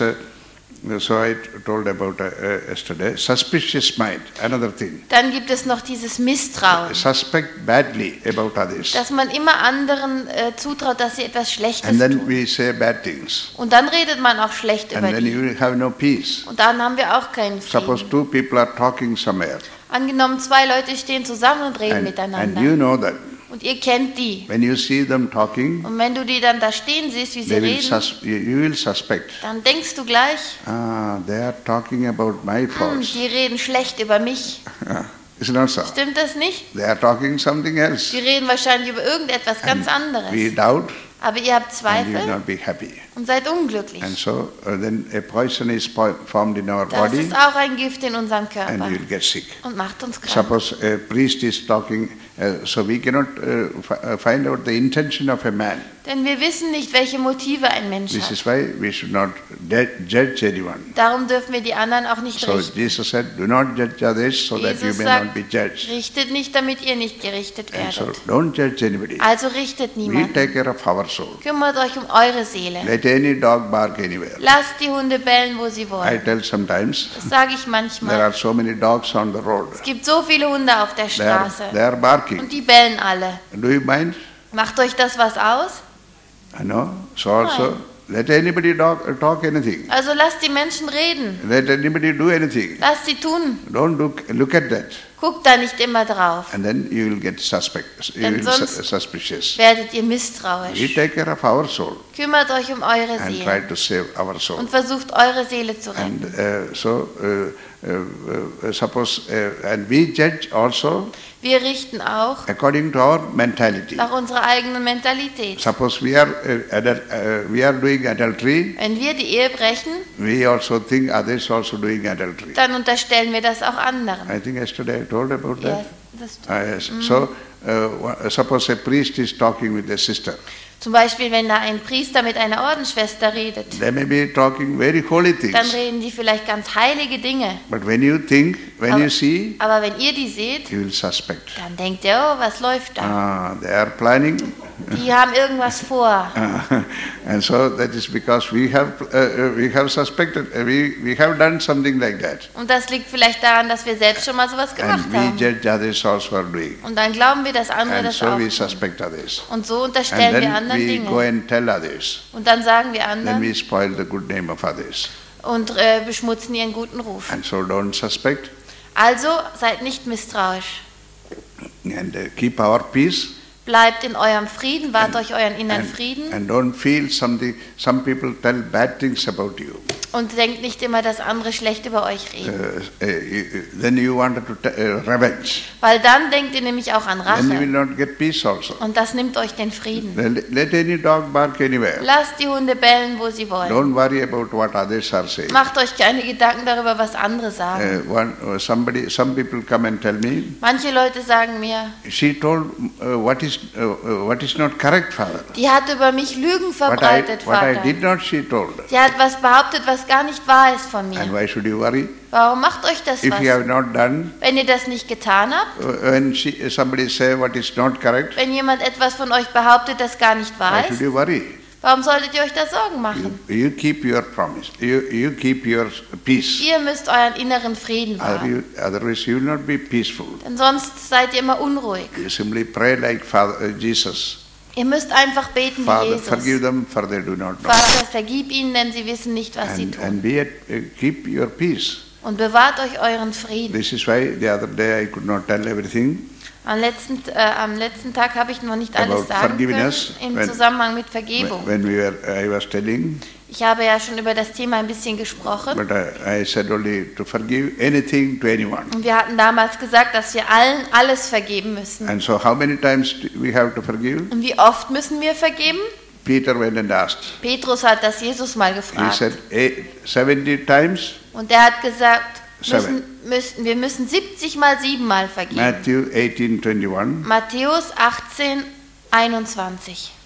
Speaker 1: so I told about yesterday, suspicious mind. Another thing,
Speaker 2: Dann gibt es noch dieses Misstrauen,
Speaker 1: suspect badly about others,
Speaker 2: dass man immer anderen zutraut, dass sie etwas Schlechtes
Speaker 1: and then
Speaker 2: tun.
Speaker 1: we say bad things,
Speaker 2: Und dann redet man auch schlecht
Speaker 1: and
Speaker 2: über
Speaker 1: then
Speaker 2: die.
Speaker 1: you will have no peace.
Speaker 2: Und dann haben wir auch keinen
Speaker 1: Suppose
Speaker 2: Frieden.
Speaker 1: two people are talking somewhere,
Speaker 2: Angenommen, zwei Leute stehen zusammen und reden
Speaker 1: and
Speaker 2: miteinander.
Speaker 1: you know that
Speaker 2: Und ihr kennt die.
Speaker 1: when you see them talking,
Speaker 2: Und wenn du die dann da stehen siehst, wie sie
Speaker 1: they will
Speaker 2: reden,
Speaker 1: you will suspect.
Speaker 2: dann denkst du gleich,
Speaker 1: They are talking about my faults.
Speaker 2: die reden schlecht über mich.
Speaker 1: Is it not so?
Speaker 2: Stimmt das nicht?
Speaker 1: They are talking something else.
Speaker 2: Die reden wahrscheinlich über irgendetwas ganz
Speaker 1: We
Speaker 2: anderes.
Speaker 1: doubt,
Speaker 2: Aber ihr habt
Speaker 1: and you will
Speaker 2: Zweifel
Speaker 1: not be happy.
Speaker 2: und seid unglücklich.
Speaker 1: And so then a poison is formed in our
Speaker 2: Das
Speaker 1: body,
Speaker 2: ist auch ein Gift in unserem
Speaker 1: and
Speaker 2: Körper
Speaker 1: you will get sick.
Speaker 2: und macht uns krank.
Speaker 1: Suppose a priest is talking, so we cannot find out the intention of a man.
Speaker 2: Denn wir wissen nicht, welche Motive ein Mensch
Speaker 1: This
Speaker 2: hat.
Speaker 1: is why we should not judge anyone.
Speaker 2: Darum dürfen wir die anderen auch nicht
Speaker 1: So
Speaker 2: richten.
Speaker 1: Jesus said, do not judge others so that you
Speaker 2: Jesus
Speaker 1: may
Speaker 2: sagt,
Speaker 1: not be judged.
Speaker 2: richtet nicht, damit ihr nicht gerichtet
Speaker 1: And so
Speaker 2: werdet.
Speaker 1: don't judge anybody.
Speaker 2: Also richtet
Speaker 1: We
Speaker 2: niemanden.
Speaker 1: take care of our soul.
Speaker 2: Kümmert euch um eure Seele.
Speaker 1: Let any dog bark anywhere.
Speaker 2: Lasst die Hunde bellen, wo sie
Speaker 1: I
Speaker 2: wollen.
Speaker 1: tell sometimes,
Speaker 2: Das sage ich
Speaker 1: there
Speaker 2: manchmal.
Speaker 1: are so many dogs on the road.
Speaker 2: Es gibt so viele Hunde auf der
Speaker 1: They are
Speaker 2: Straße
Speaker 1: barking.
Speaker 2: und die bellen alle.
Speaker 1: Do you mind?
Speaker 2: Macht euch das was aus?
Speaker 1: I know. So also, let anybody talk anything.
Speaker 2: Also lasst die Menschen reden.
Speaker 1: Let anybody do anything.
Speaker 2: Lasst sie tun.
Speaker 1: Don't look at that.
Speaker 2: Guckt da nicht immer drauf.
Speaker 1: And then you will get suspicious.
Speaker 2: Werdet ihr
Speaker 1: We
Speaker 2: misstrauisch.
Speaker 1: take care of our soul
Speaker 2: Kümmert euch um eure
Speaker 1: and try
Speaker 2: Seele
Speaker 1: to save our soul.
Speaker 2: und versucht eure Seele zu retten.
Speaker 1: And suppose, and we judge also
Speaker 2: Wir richten auch
Speaker 1: according to our mentality.
Speaker 2: nach unserer eigenen Mentalität.
Speaker 1: Suppose we are doing adultery,
Speaker 2: Wenn wir die Ehe brechen,
Speaker 1: we also think others also doing adultery.
Speaker 2: dann unterstellen wir das auch anderen.
Speaker 1: I think yesterday I told about that.
Speaker 2: Yes, das
Speaker 1: Yes. So, suppose a priest is talking with a sister.
Speaker 2: Zum Beispiel, wenn da ein Priester mit einer Ordensschwester redet,
Speaker 1: They may be talking very holy
Speaker 2: dann
Speaker 1: things.
Speaker 2: reden die vielleicht ganz heilige Dinge.
Speaker 1: But when you think, when you see,
Speaker 2: Aber wenn ihr die seht,
Speaker 1: you will suspect.
Speaker 2: dann denkt ihr, oh, was läuft da?
Speaker 1: They are planning.
Speaker 2: Die haben irgendwas vor.
Speaker 1: And so that is because we have suspected, we have done something like that.
Speaker 2: Und das liegt vielleicht daran, dass wir selbst schon mal sowas gemacht
Speaker 1: And we
Speaker 2: haben.
Speaker 1: judge others also are doing.
Speaker 2: Und dann glauben wir, dass andere
Speaker 1: And
Speaker 2: das
Speaker 1: so
Speaker 2: auch
Speaker 1: we
Speaker 2: tun.
Speaker 1: suspect others.
Speaker 2: Und so
Speaker 1: And
Speaker 2: unterstellen wir
Speaker 1: then
Speaker 2: anderen
Speaker 1: we go
Speaker 2: Dinge.
Speaker 1: and tell others.
Speaker 2: Und dann sagen wir
Speaker 1: Then
Speaker 2: anderen
Speaker 1: we spoil the good name of others.
Speaker 2: und beschmutzen ihren guten Ruf.
Speaker 1: And so don't suspect
Speaker 2: Also seid nicht misstrauisch.
Speaker 1: and keep our peace.
Speaker 2: Bleibt in eurem Frieden, wahrt euch euren inneren Frieden
Speaker 1: And don't feel something, some people tell bad things about you.
Speaker 2: und denkt nicht immer, dass andere schlecht über euch reden.
Speaker 1: Then you wanted to revenge.
Speaker 2: Weil dann denkt ihr nämlich auch an
Speaker 1: Then you will
Speaker 2: Rache.
Speaker 1: not get peace also.
Speaker 2: Und das nimmt euch den Frieden.
Speaker 1: Let any dog bark anywhere.
Speaker 2: Lasst die Hunde bellen, wo sie wollen.
Speaker 1: Don't worry about what others are saying.
Speaker 2: Macht euch keine Gedanken darüber, was andere sagen.
Speaker 1: Some people come and tell me,
Speaker 2: Manche Leute sagen mir,
Speaker 1: she told what is not correct, Father.
Speaker 2: die hat über mich Lügen
Speaker 1: What
Speaker 2: verbreitet,
Speaker 1: I
Speaker 2: Vater.
Speaker 1: did not, she told.
Speaker 2: Sie hat was behauptet, was gar nicht wahr ist von
Speaker 1: And
Speaker 2: mir.
Speaker 1: why should you worry?
Speaker 2: Warum macht euch das
Speaker 1: If you have
Speaker 2: was?
Speaker 1: not done,
Speaker 2: Wenn ihr das nicht getan habt,
Speaker 1: when somebody say what is not correct,
Speaker 2: wenn jemand etwas von euch behauptet, das gar nicht wahr
Speaker 1: why should
Speaker 2: ist,
Speaker 1: you worry?
Speaker 2: warum solltet ihr euch da Sorgen machen?
Speaker 1: You keep your promise. You keep your peace.
Speaker 2: Ihr müsst euren inneren Frieden wahren.
Speaker 1: Otherwise, you will not be peaceful.
Speaker 2: Denn sonst seid ihr immer unruhig.
Speaker 1: You simply pray like Jesus.
Speaker 2: Ihr müsst einfach beten wie
Speaker 1: Father, forgive
Speaker 2: Jesus.
Speaker 1: them, for they do not know.
Speaker 2: Vater, vergib ihnen, denn sie wissen nicht, was sie tun.
Speaker 1: And keep your peace.
Speaker 2: Und bewahrt euch euren Frieden.
Speaker 1: This is why the other day I could not tell everything.
Speaker 2: Am letzten Tag habe ich noch nicht alles
Speaker 1: About
Speaker 2: sagen können
Speaker 1: forgiveness,
Speaker 2: im
Speaker 1: when-
Speaker 2: Zusammenhang mit Vergebung.
Speaker 1: When I was telling,
Speaker 2: Ich habe ja schon über das Thema ein bisschen gesprochen.
Speaker 1: but I said only to forgive anything to anyone.
Speaker 2: Und wir hatten damals gesagt, dass wir allen alles vergeben müssen.
Speaker 1: And so how many times we have to forgive?
Speaker 2: Und wie oft müssen wir vergeben?
Speaker 1: Peter went and asked.
Speaker 2: Petrus hat das Jesus mal
Speaker 1: He
Speaker 2: gefragt.
Speaker 1: said 70 times.
Speaker 2: Und er hat gesagt,
Speaker 1: Seven.
Speaker 2: wir müssen 70 mal 7 Mal vergeben.
Speaker 1: Matthew 18:21.
Speaker 2: Matthäus 18, 21.